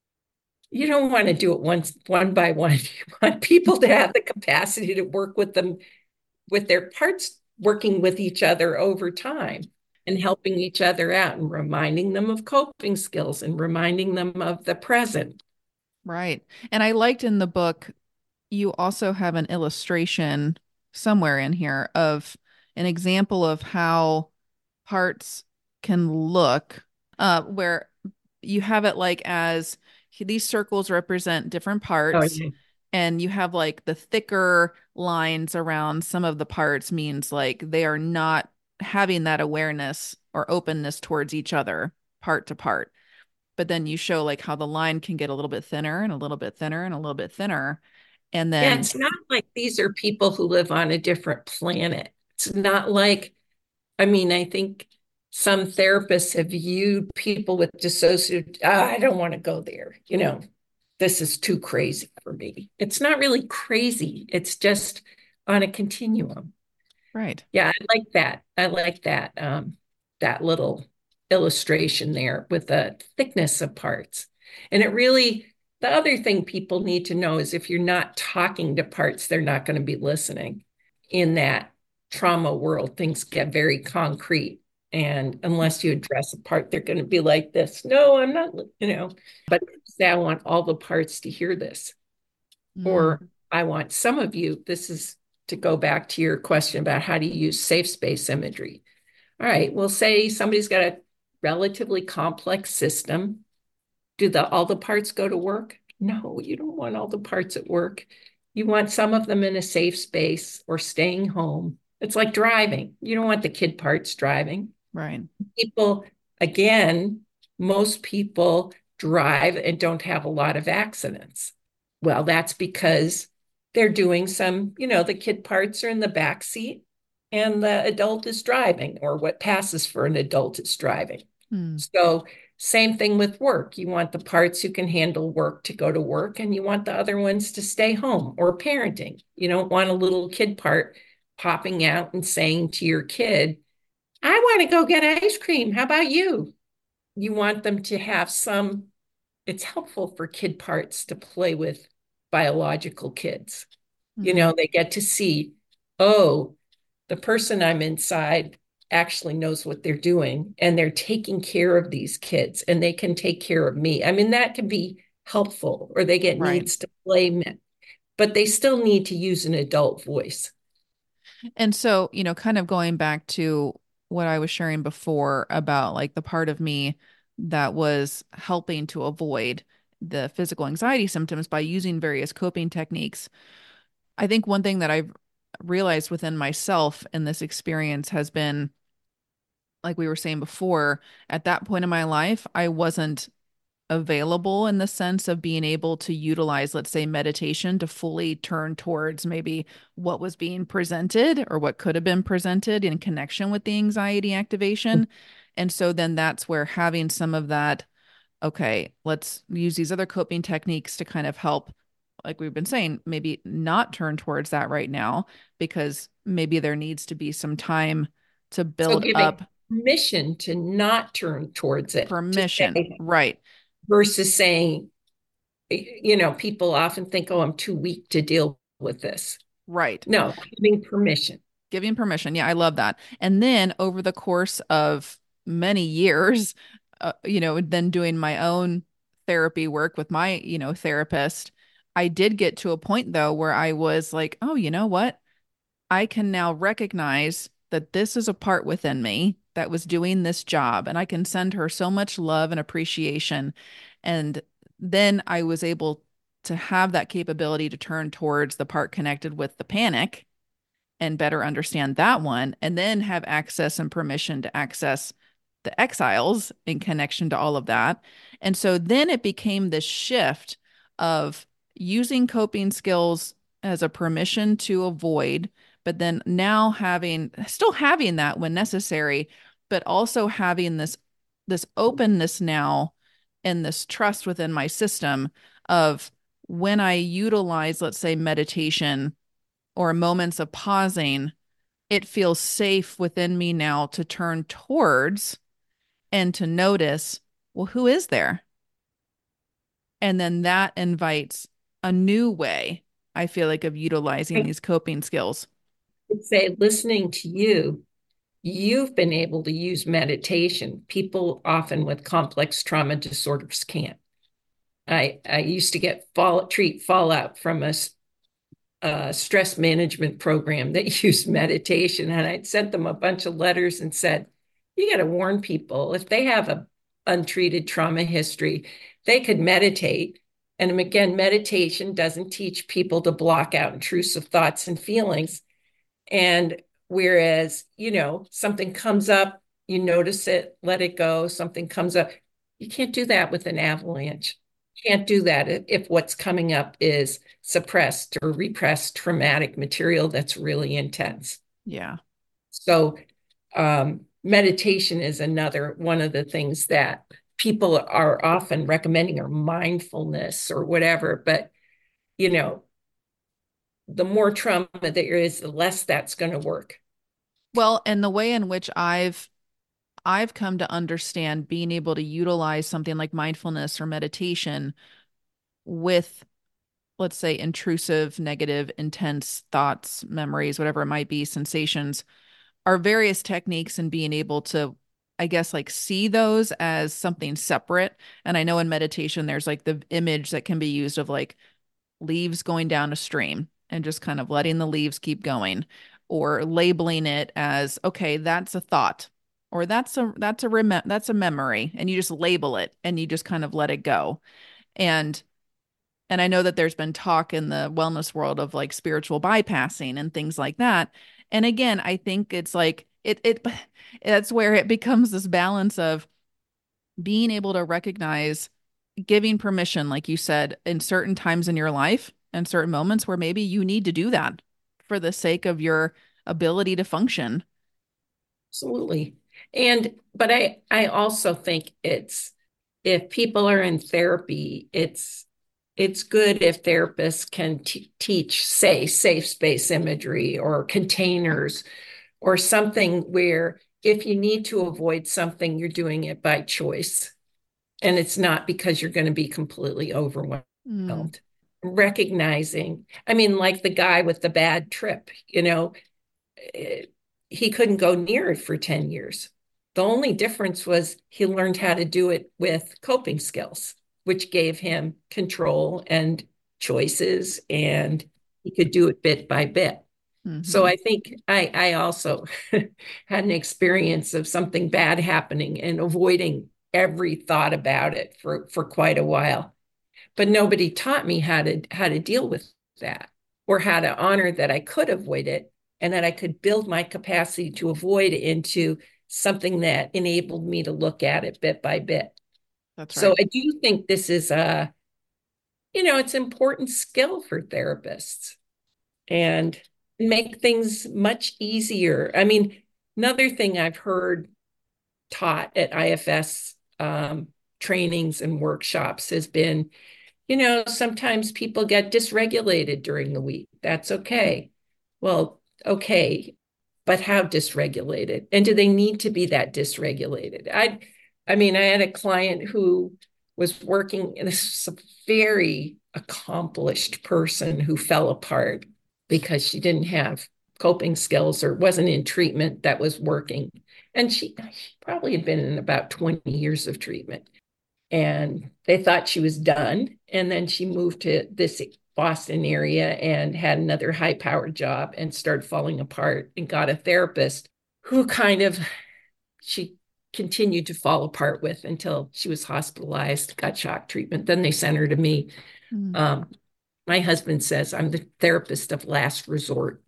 you don't want to do it once one by one. You want people to have the capacity to work with them with their parts working with each other over time and helping each other out and reminding them of coping skills and reminding them of the present. Right. And I liked in the book, you also have an illustration somewhere in here of an example of how parts can look, uh, where you have it like as these circles represent different Oh, parts, yeah. and you have like the thicker lines around some of the parts means like they are not having that awareness or openness towards each other, part to part. But then you show like how the line can get a little bit thinner and a little bit thinner and a little bit thinner. And Yeah, then, it's not like these are people who live on a different planet. It's not like, I mean, I think some therapists have viewed people with dissociative, "Ah, I don't want to go there. You know, this is too crazy for me." It's not really crazy. It's just on a continuum. right. Yeah, I like that. I like that um, that little illustration there with the thickness of parts. And it really, the other thing people need to know is if you're not talking to parts, they're not going to be listening. In that trauma world, things get very concrete. And unless you address a part, they're going to be like this. No, I'm not, you know, but say, I want all the parts to hear this. Mm, Or I want some of you, this is to go back to your question about how to use safe space imagery. All right, well, say somebody's got a relatively complex system. Do the all the parts go to work? No, you don't want all the parts at work. You want some of them in a safe space or staying home. It's like driving. You don't want the kid parts driving. right. People, again, most people drive and don't have a lot of accidents. Well, that's because they're doing some, you know, the kid parts are in the back seat and the adult is driving, or what passes for an adult is driving. Mm, So, same thing with work. You want the parts who can handle work to go to work, and you want the other ones to stay home or parenting. You don't want a little kid part popping out and saying to your kid, I want to go get ice cream. How about you? You want them to have some, it's helpful for kid parts to play with biological kids. You Hmm. know, they get to see, oh, the person I'm inside actually knows what they're doing and they're taking care of these kids and they can take care of me. I mean, that can be helpful, or they get Right. needs to play met, but they still need to use an adult voice. And so, you know, kind of going back to what I was sharing before about like the part of me that was helping to avoid the physical anxiety symptoms by using various coping techniques. I think one thing that I've realized within myself in this experience has been, like we were saying before, at that point in my life, I wasn't available in the sense of being able to utilize, let's say, meditation to fully turn towards maybe what was being presented or what could have been presented in connection with the anxiety activation. And so then that's where having some of that, okay, let's use these other coping techniques to kind of help, like we've been saying, maybe not turn towards that right now, because maybe there needs to be some time to So build giving up permission to not turn towards it, to permission. say, Right, versus saying, you know, people often think, oh, I'm too weak to deal with this. right. No, giving permission. Giving permission. Yeah, I love that. And then over the course of many years, uh, you know, then doing my own therapy work with my, you know, therapist, I did get to a point though where I was like, oh, you know what? I can now recognize that this is a part within me that was doing this job, and I can send her so much love and appreciation. And then I was able to have that capability to turn towards the part connected with the panic and better understand that one, and then have access and permission to access the exiles in connection to all of that. And so then it became this shift of using coping skills as a permission to avoid, but then now having, still having that when necessary, but also having this this openness now and this trust within my system of when I utilize, let's say, meditation or moments of pausing, it feels safe within me now to turn towards and to notice, well, who is there? And then that invites a new way, I feel like, of utilizing I these coping skills. would say, listening to you, you've been able to use meditation. People often with complex trauma disorders can't. I, I used to get fall treat fallout from a uh, stress management program that used meditation. And I'd sent them a bunch of letters and said, you got to warn people if they have a untreated trauma history, they could meditate. And again, meditation doesn't teach people to block out intrusive thoughts and feelings. And whereas, you know, something comes up, you notice it, let it go, something comes up. You can't do that with an avalanche. You can't do that if what's coming up is suppressed or repressed traumatic material that's really intense. Yeah. So, um, meditation is another one of the things that people are often recommending, or mindfulness or whatever. But, you know, the more trauma there is, the less that's going to work. Well, and the way in which I've I've come to understand being able to utilize something like mindfulness or meditation with, let's say, intrusive, negative, intense thoughts, memories, whatever it might be, sensations, are various techniques in being able to, I guess, like see those as something separate. And I know in meditation, there's like the image that can be used of like leaves going down a stream and just kind of letting the leaves keep going, or labeling it as, okay, that's a thought, or that's a that's a rem- that's a memory, and you just label it and you just kind of let it go. And and I know that there's been talk in the wellness world of like spiritual bypassing and things like that. And again, I think it's like it it that's where it becomes this balance of being able to recognize, giving permission, like you said, in certain times in your life and certain moments where maybe you need to do that for the sake of your ability to function. Absolutely. And but I I also think it's, if people are in therapy, it's it's good if therapists can t teach, say, safe space imagery or containers or something where if you need to avoid something, you're doing it by choice. And it's not because you're going to be completely Mm, overwhelmed. Recognizing, I mean, like the guy with the bad trip, you know, eh, he couldn't go near it for ten years. The only difference was he learned how to do it with coping skills, which gave him control and choices, and he could do it bit by bit. So hmm. I think I, I also had an experience of something bad happening and avoiding every thought about it for, for quite a while. But nobody taught me how to how to deal with that or how to honor that I could avoid it and that I could build my capacity to avoid into something that enabled me to look at it bit by bit. That's So right. I do think this is a, you know, it's an important skill for therapists and make things much easier. I mean, another thing I've heard taught at I F S um, trainings and workshops has been, you know, sometimes people get dysregulated during the week. That's okay. Well, okay, but how dysregulated? And do they need to be that dysregulated? I, I mean, I had a client who was working, and this was a very accomplished person who fell apart because she didn't have coping skills or wasn't in treatment that was working. And she, she probably had been in about twenty years of treatment and they thought she was done. And then she moved to this Boston area and had another high powered job and started falling apart and got a therapist who kind of she continued to fall apart with until she was hospitalized, got shock treatment. Then they sent her to me. Mm. Um, my husband says I'm the therapist of last resort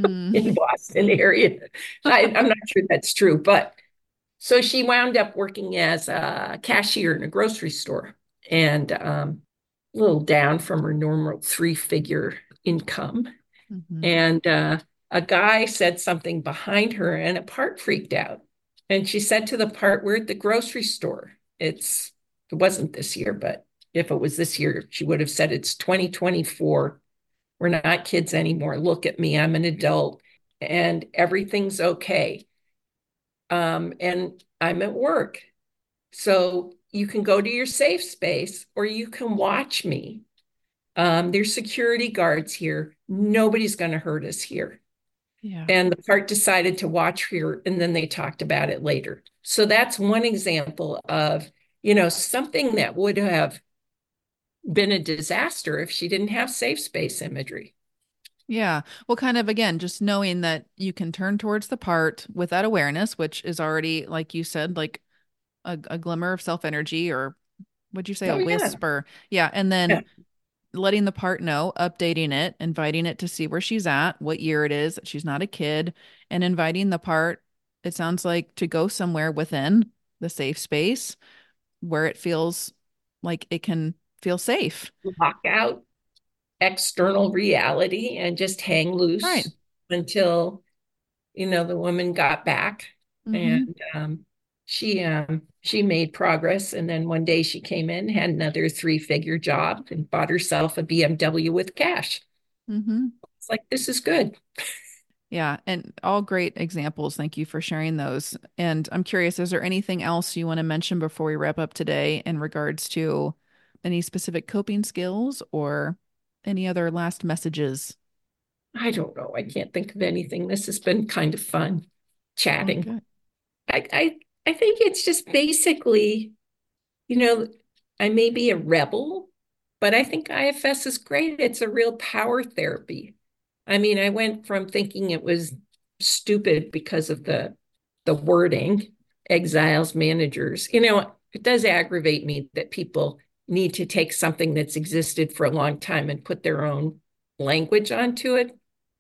in Mm. Boston area. I, I'm not sure that's true, but so she wound up working as a cashier in a grocery store and um, a little down from her normal three figure income. Hmm. And uh, a guy said something behind her, and a part freaked out. And she said to the part, "We're at the grocery store. It's, it wasn't this year, but if it was this year, she would have said, It's twenty twenty-four. We're not kids anymore. Look at me. I'm an adult and everything's okay. Um, and I'm at work. So you can go to your safe space or you can watch me. Um, there's security guards here. Nobody's going to hurt us here." Yeah. And the part decided to watch her, and then they talked about it later. So that's one example of, you know, something that would have been a disaster if she didn't have safe space imagery. Yeah. Well, kind of again, just knowing that you can turn towards the part with that awareness, which is already, like you said, like a, a glimmer of self energy, or would you say a Oh, yeah. whisper? Yeah. And Yeah. then letting the part know, updating it, inviting it to see where she's at, what year it is, that she's not a kid, and inviting the part, it sounds like, to go somewhere within the safe space where it feels like it can feel safe. Lock out external reality and just hang Right. loose until you know the woman got back and Mm-hmm. um, she um, she made progress and then one day she came in had another three figure job and bought herself a B M W with cash. Mm-hmm. It's like this is good. Yeah, and all great examples. Thank you for sharing those. And I'm curious, is there anything else you want to mention before we wrap up today in regards to any specific coping skills or any other last messages? I don't know, I can't think of anything. This has been kind of fun Oh, chatting. good. I I, I think it's just basically, you know, I may be a rebel, but I think I F S is great. It's a real power therapy. I mean, I went from thinking it was stupid because of the the wording, exiles, managers. You know, it does aggravate me that people need to take something that's existed for a long time and put their own language onto it.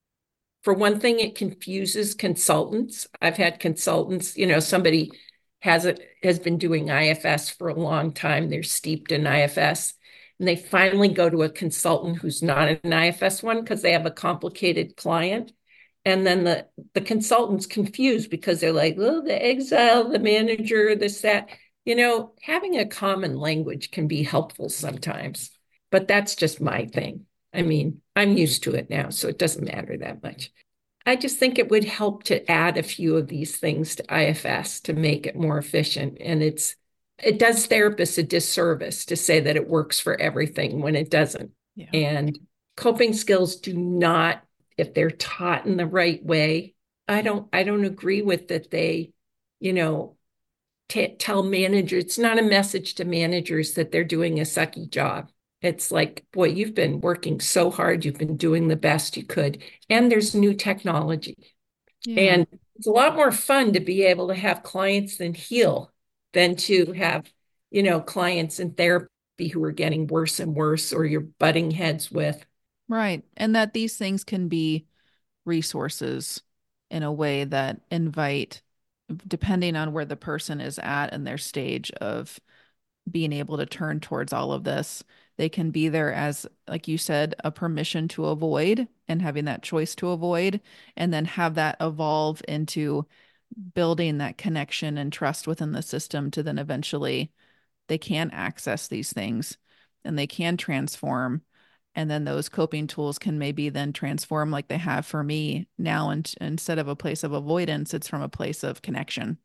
For one thing, it confuses consultants. I've had consultants, you know, somebody has it has been doing I F S for a long time. They're steeped in I F S. And they finally go to a consultant who's not an I F S one because they have a complicated client. And then the, the consultant's confused because they're like, oh, the exile, the manager, this, that. You know, having a common language can be helpful sometimes, but that's just my thing. I mean, I'm used to it now, so it doesn't matter that much. I just think it would help to add a few of these things to I F S to make it more efficient. And it's it does therapists a disservice to say that it works for everything when it doesn't. Yeah. And coping skills do not, if they're taught in the right way, I don't I don't agree with that they, you know, t- tell managers, it's not a message to managers that they're doing a sucky job. It's like, boy, you've been working so hard, you've been doing the best you could, and there's new technology. Yeah. And it's a lot more fun to be able to have clients and heal than to have, you know, clients in therapy who are getting worse and worse or you're butting heads with. Right. And that these things can be resources in a way that invite, depending on where the person is at in their stage of being able to turn towards all of this, they can be there as, like you said, a permission to avoid and having that choice to avoid, and then have that evolve into building that connection and trust within the system to then eventually they can access these things and they can transform. And then those coping tools can maybe then transform like they have for me now. And instead of a place of avoidance, it's from a place of connection.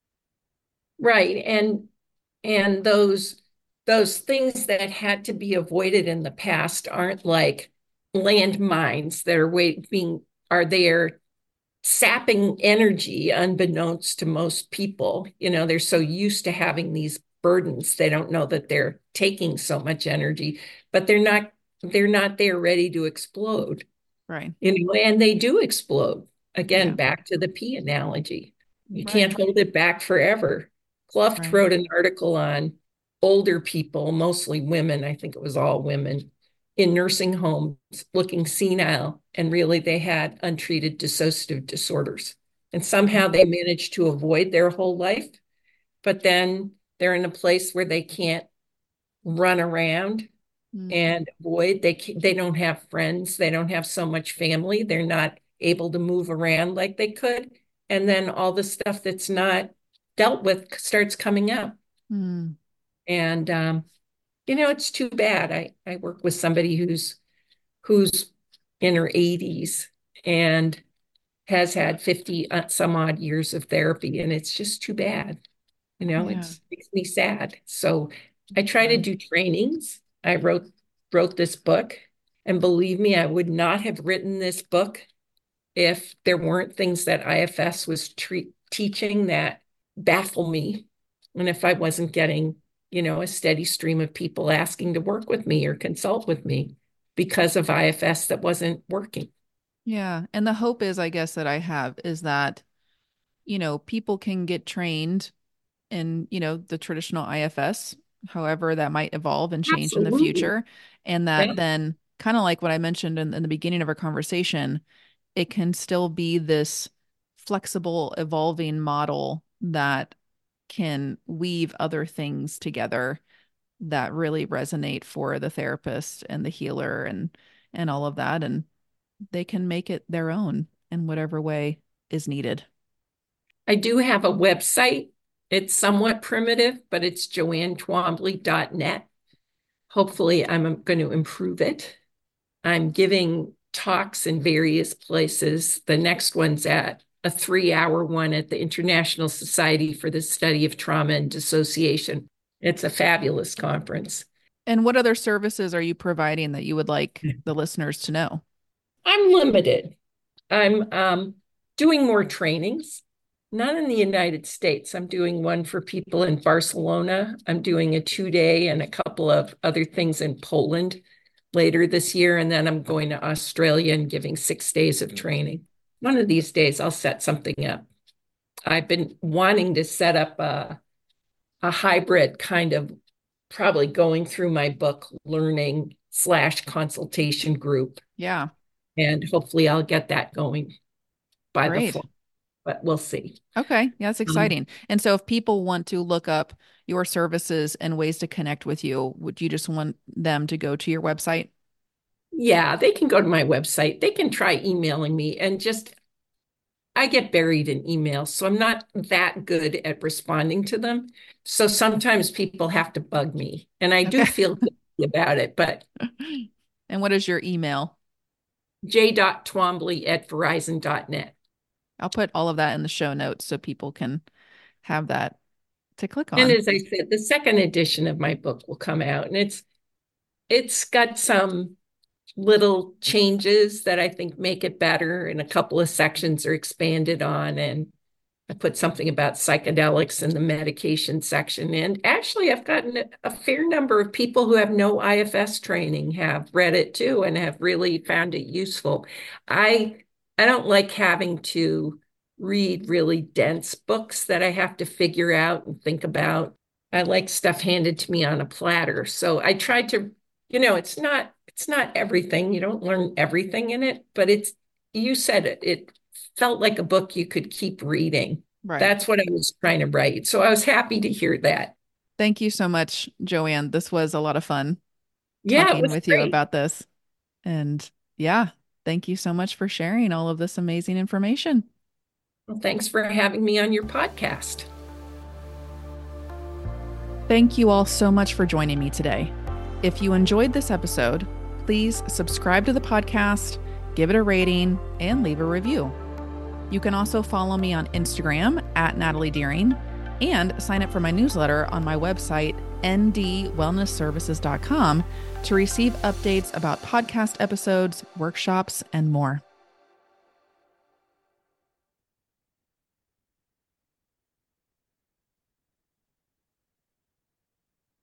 Right. And and those those things that had to be avoided in the past aren't like landmines that are waiting are there sapping energy unbeknownst to most people. You know, they're so used to having these burdens, they don't know that they're taking so much energy, but they're not they're not there ready to explode. Right. You know, and they do explode. Again, Yeah. back to the pea analogy. You Right. can't hold it back forever. Kluft Right. wrote an article on older people, mostly women, I think it was all women, in nursing homes looking senile, and really they had untreated dissociative disorders. And somehow they managed to avoid their whole life, but then they're in a place where they can't run around Mm. and avoid. They they don't have friends. They don't have so much family. They're not able to move around like they could. And then all the stuff that's not dealt with starts coming up. Mm. And um, you know, it's too bad. I I work with somebody who's who's in her eighties and has had fifty uh, some odd years of therapy, and it's just too bad. You know, Yeah. it's makes me sad. So I try to Right. do trainings. I wrote wrote this book, and believe me, I would not have written this book if there weren't things that I F S was tre- teaching that baffle me, and if I wasn't getting, you know, a steady stream of people asking to work with me or consult with me because of I F S that wasn't working. Yeah. And the hope is, I guess, that I have is that, you know, people can get trained in, you know, the traditional I F S, however that might evolve and change in the Absolutely. future. And Yeah. that then, kind of like what I mentioned in, in the beginning of our conversation, it can still be this flexible, evolving model that can weave other things together that really resonate for the therapist and the healer and and all of that. And they can make it their own in whatever way is needed. I do have a website. It's somewhat primitive, but it's joanne twombly dot net. Hopefully, I'm going to improve it. I'm giving talks in various places. The next one's at a three hour one at the International Society for the Study of Trauma and Dissociation. It's a fabulous conference. And what other services are you providing that you would like the listeners to know? I'm limited. I'm um, doing more trainings, not in the United States. I'm doing one for people in Barcelona. I'm doing a two day and a couple of other things in Poland later this year. And then I'm going to Australia and giving six days of training. One of these days, I'll set something up. I've been wanting to set up a, a hybrid kind of probably going through my book, learning slash consultation group. Yeah, And hopefully I'll get that going by the great. fall, but we'll see. Okay, yeah, that's Um, exciting. And so if people want to look up your services and ways to connect with you, would you just want them to go to your website? yeah, they can go to my website. They can try emailing me and just, I get buried in emails, so I'm not that good at responding to them. So sometimes people have to bug me, and I do Okay. feel guilty about it, but And what is your email? j.twombly at verizon dot net. I'll put all of that in the show notes so people can have that to click And on. as I said, the second edition of my book will come out, and it's it's got some little changes that I think make it better, and a couple of sections are expanded on, and I put something about psychedelics in the medication section. And actually, I've gotten a fair number of people who have no I F S training have read it too and have really found it useful. I I don't like having to read really dense books that I have to figure out and think about. I like stuff handed to me on a platter. So I tried to, you know, it's not it's not everything. You don't learn everything in it, but it's you said it. It felt like a book you could keep reading. Right. That's what I was trying to write. So I was happy to hear that. Thank you so much, Joanne. This was a lot of fun Yeah, it talking was with you great. about this. And yeah, thank you so much for sharing all of this amazing information. Well, thanks for having me on your podcast. Thank you all so much for joining me today. If you enjoyed this episode, please subscribe to the podcast, give it a rating, and leave a review. You can also follow me on Instagram at Natalie Deering and sign up for my newsletter on my website, n d wellness services dot com, to receive updates about podcast episodes, workshops, and more.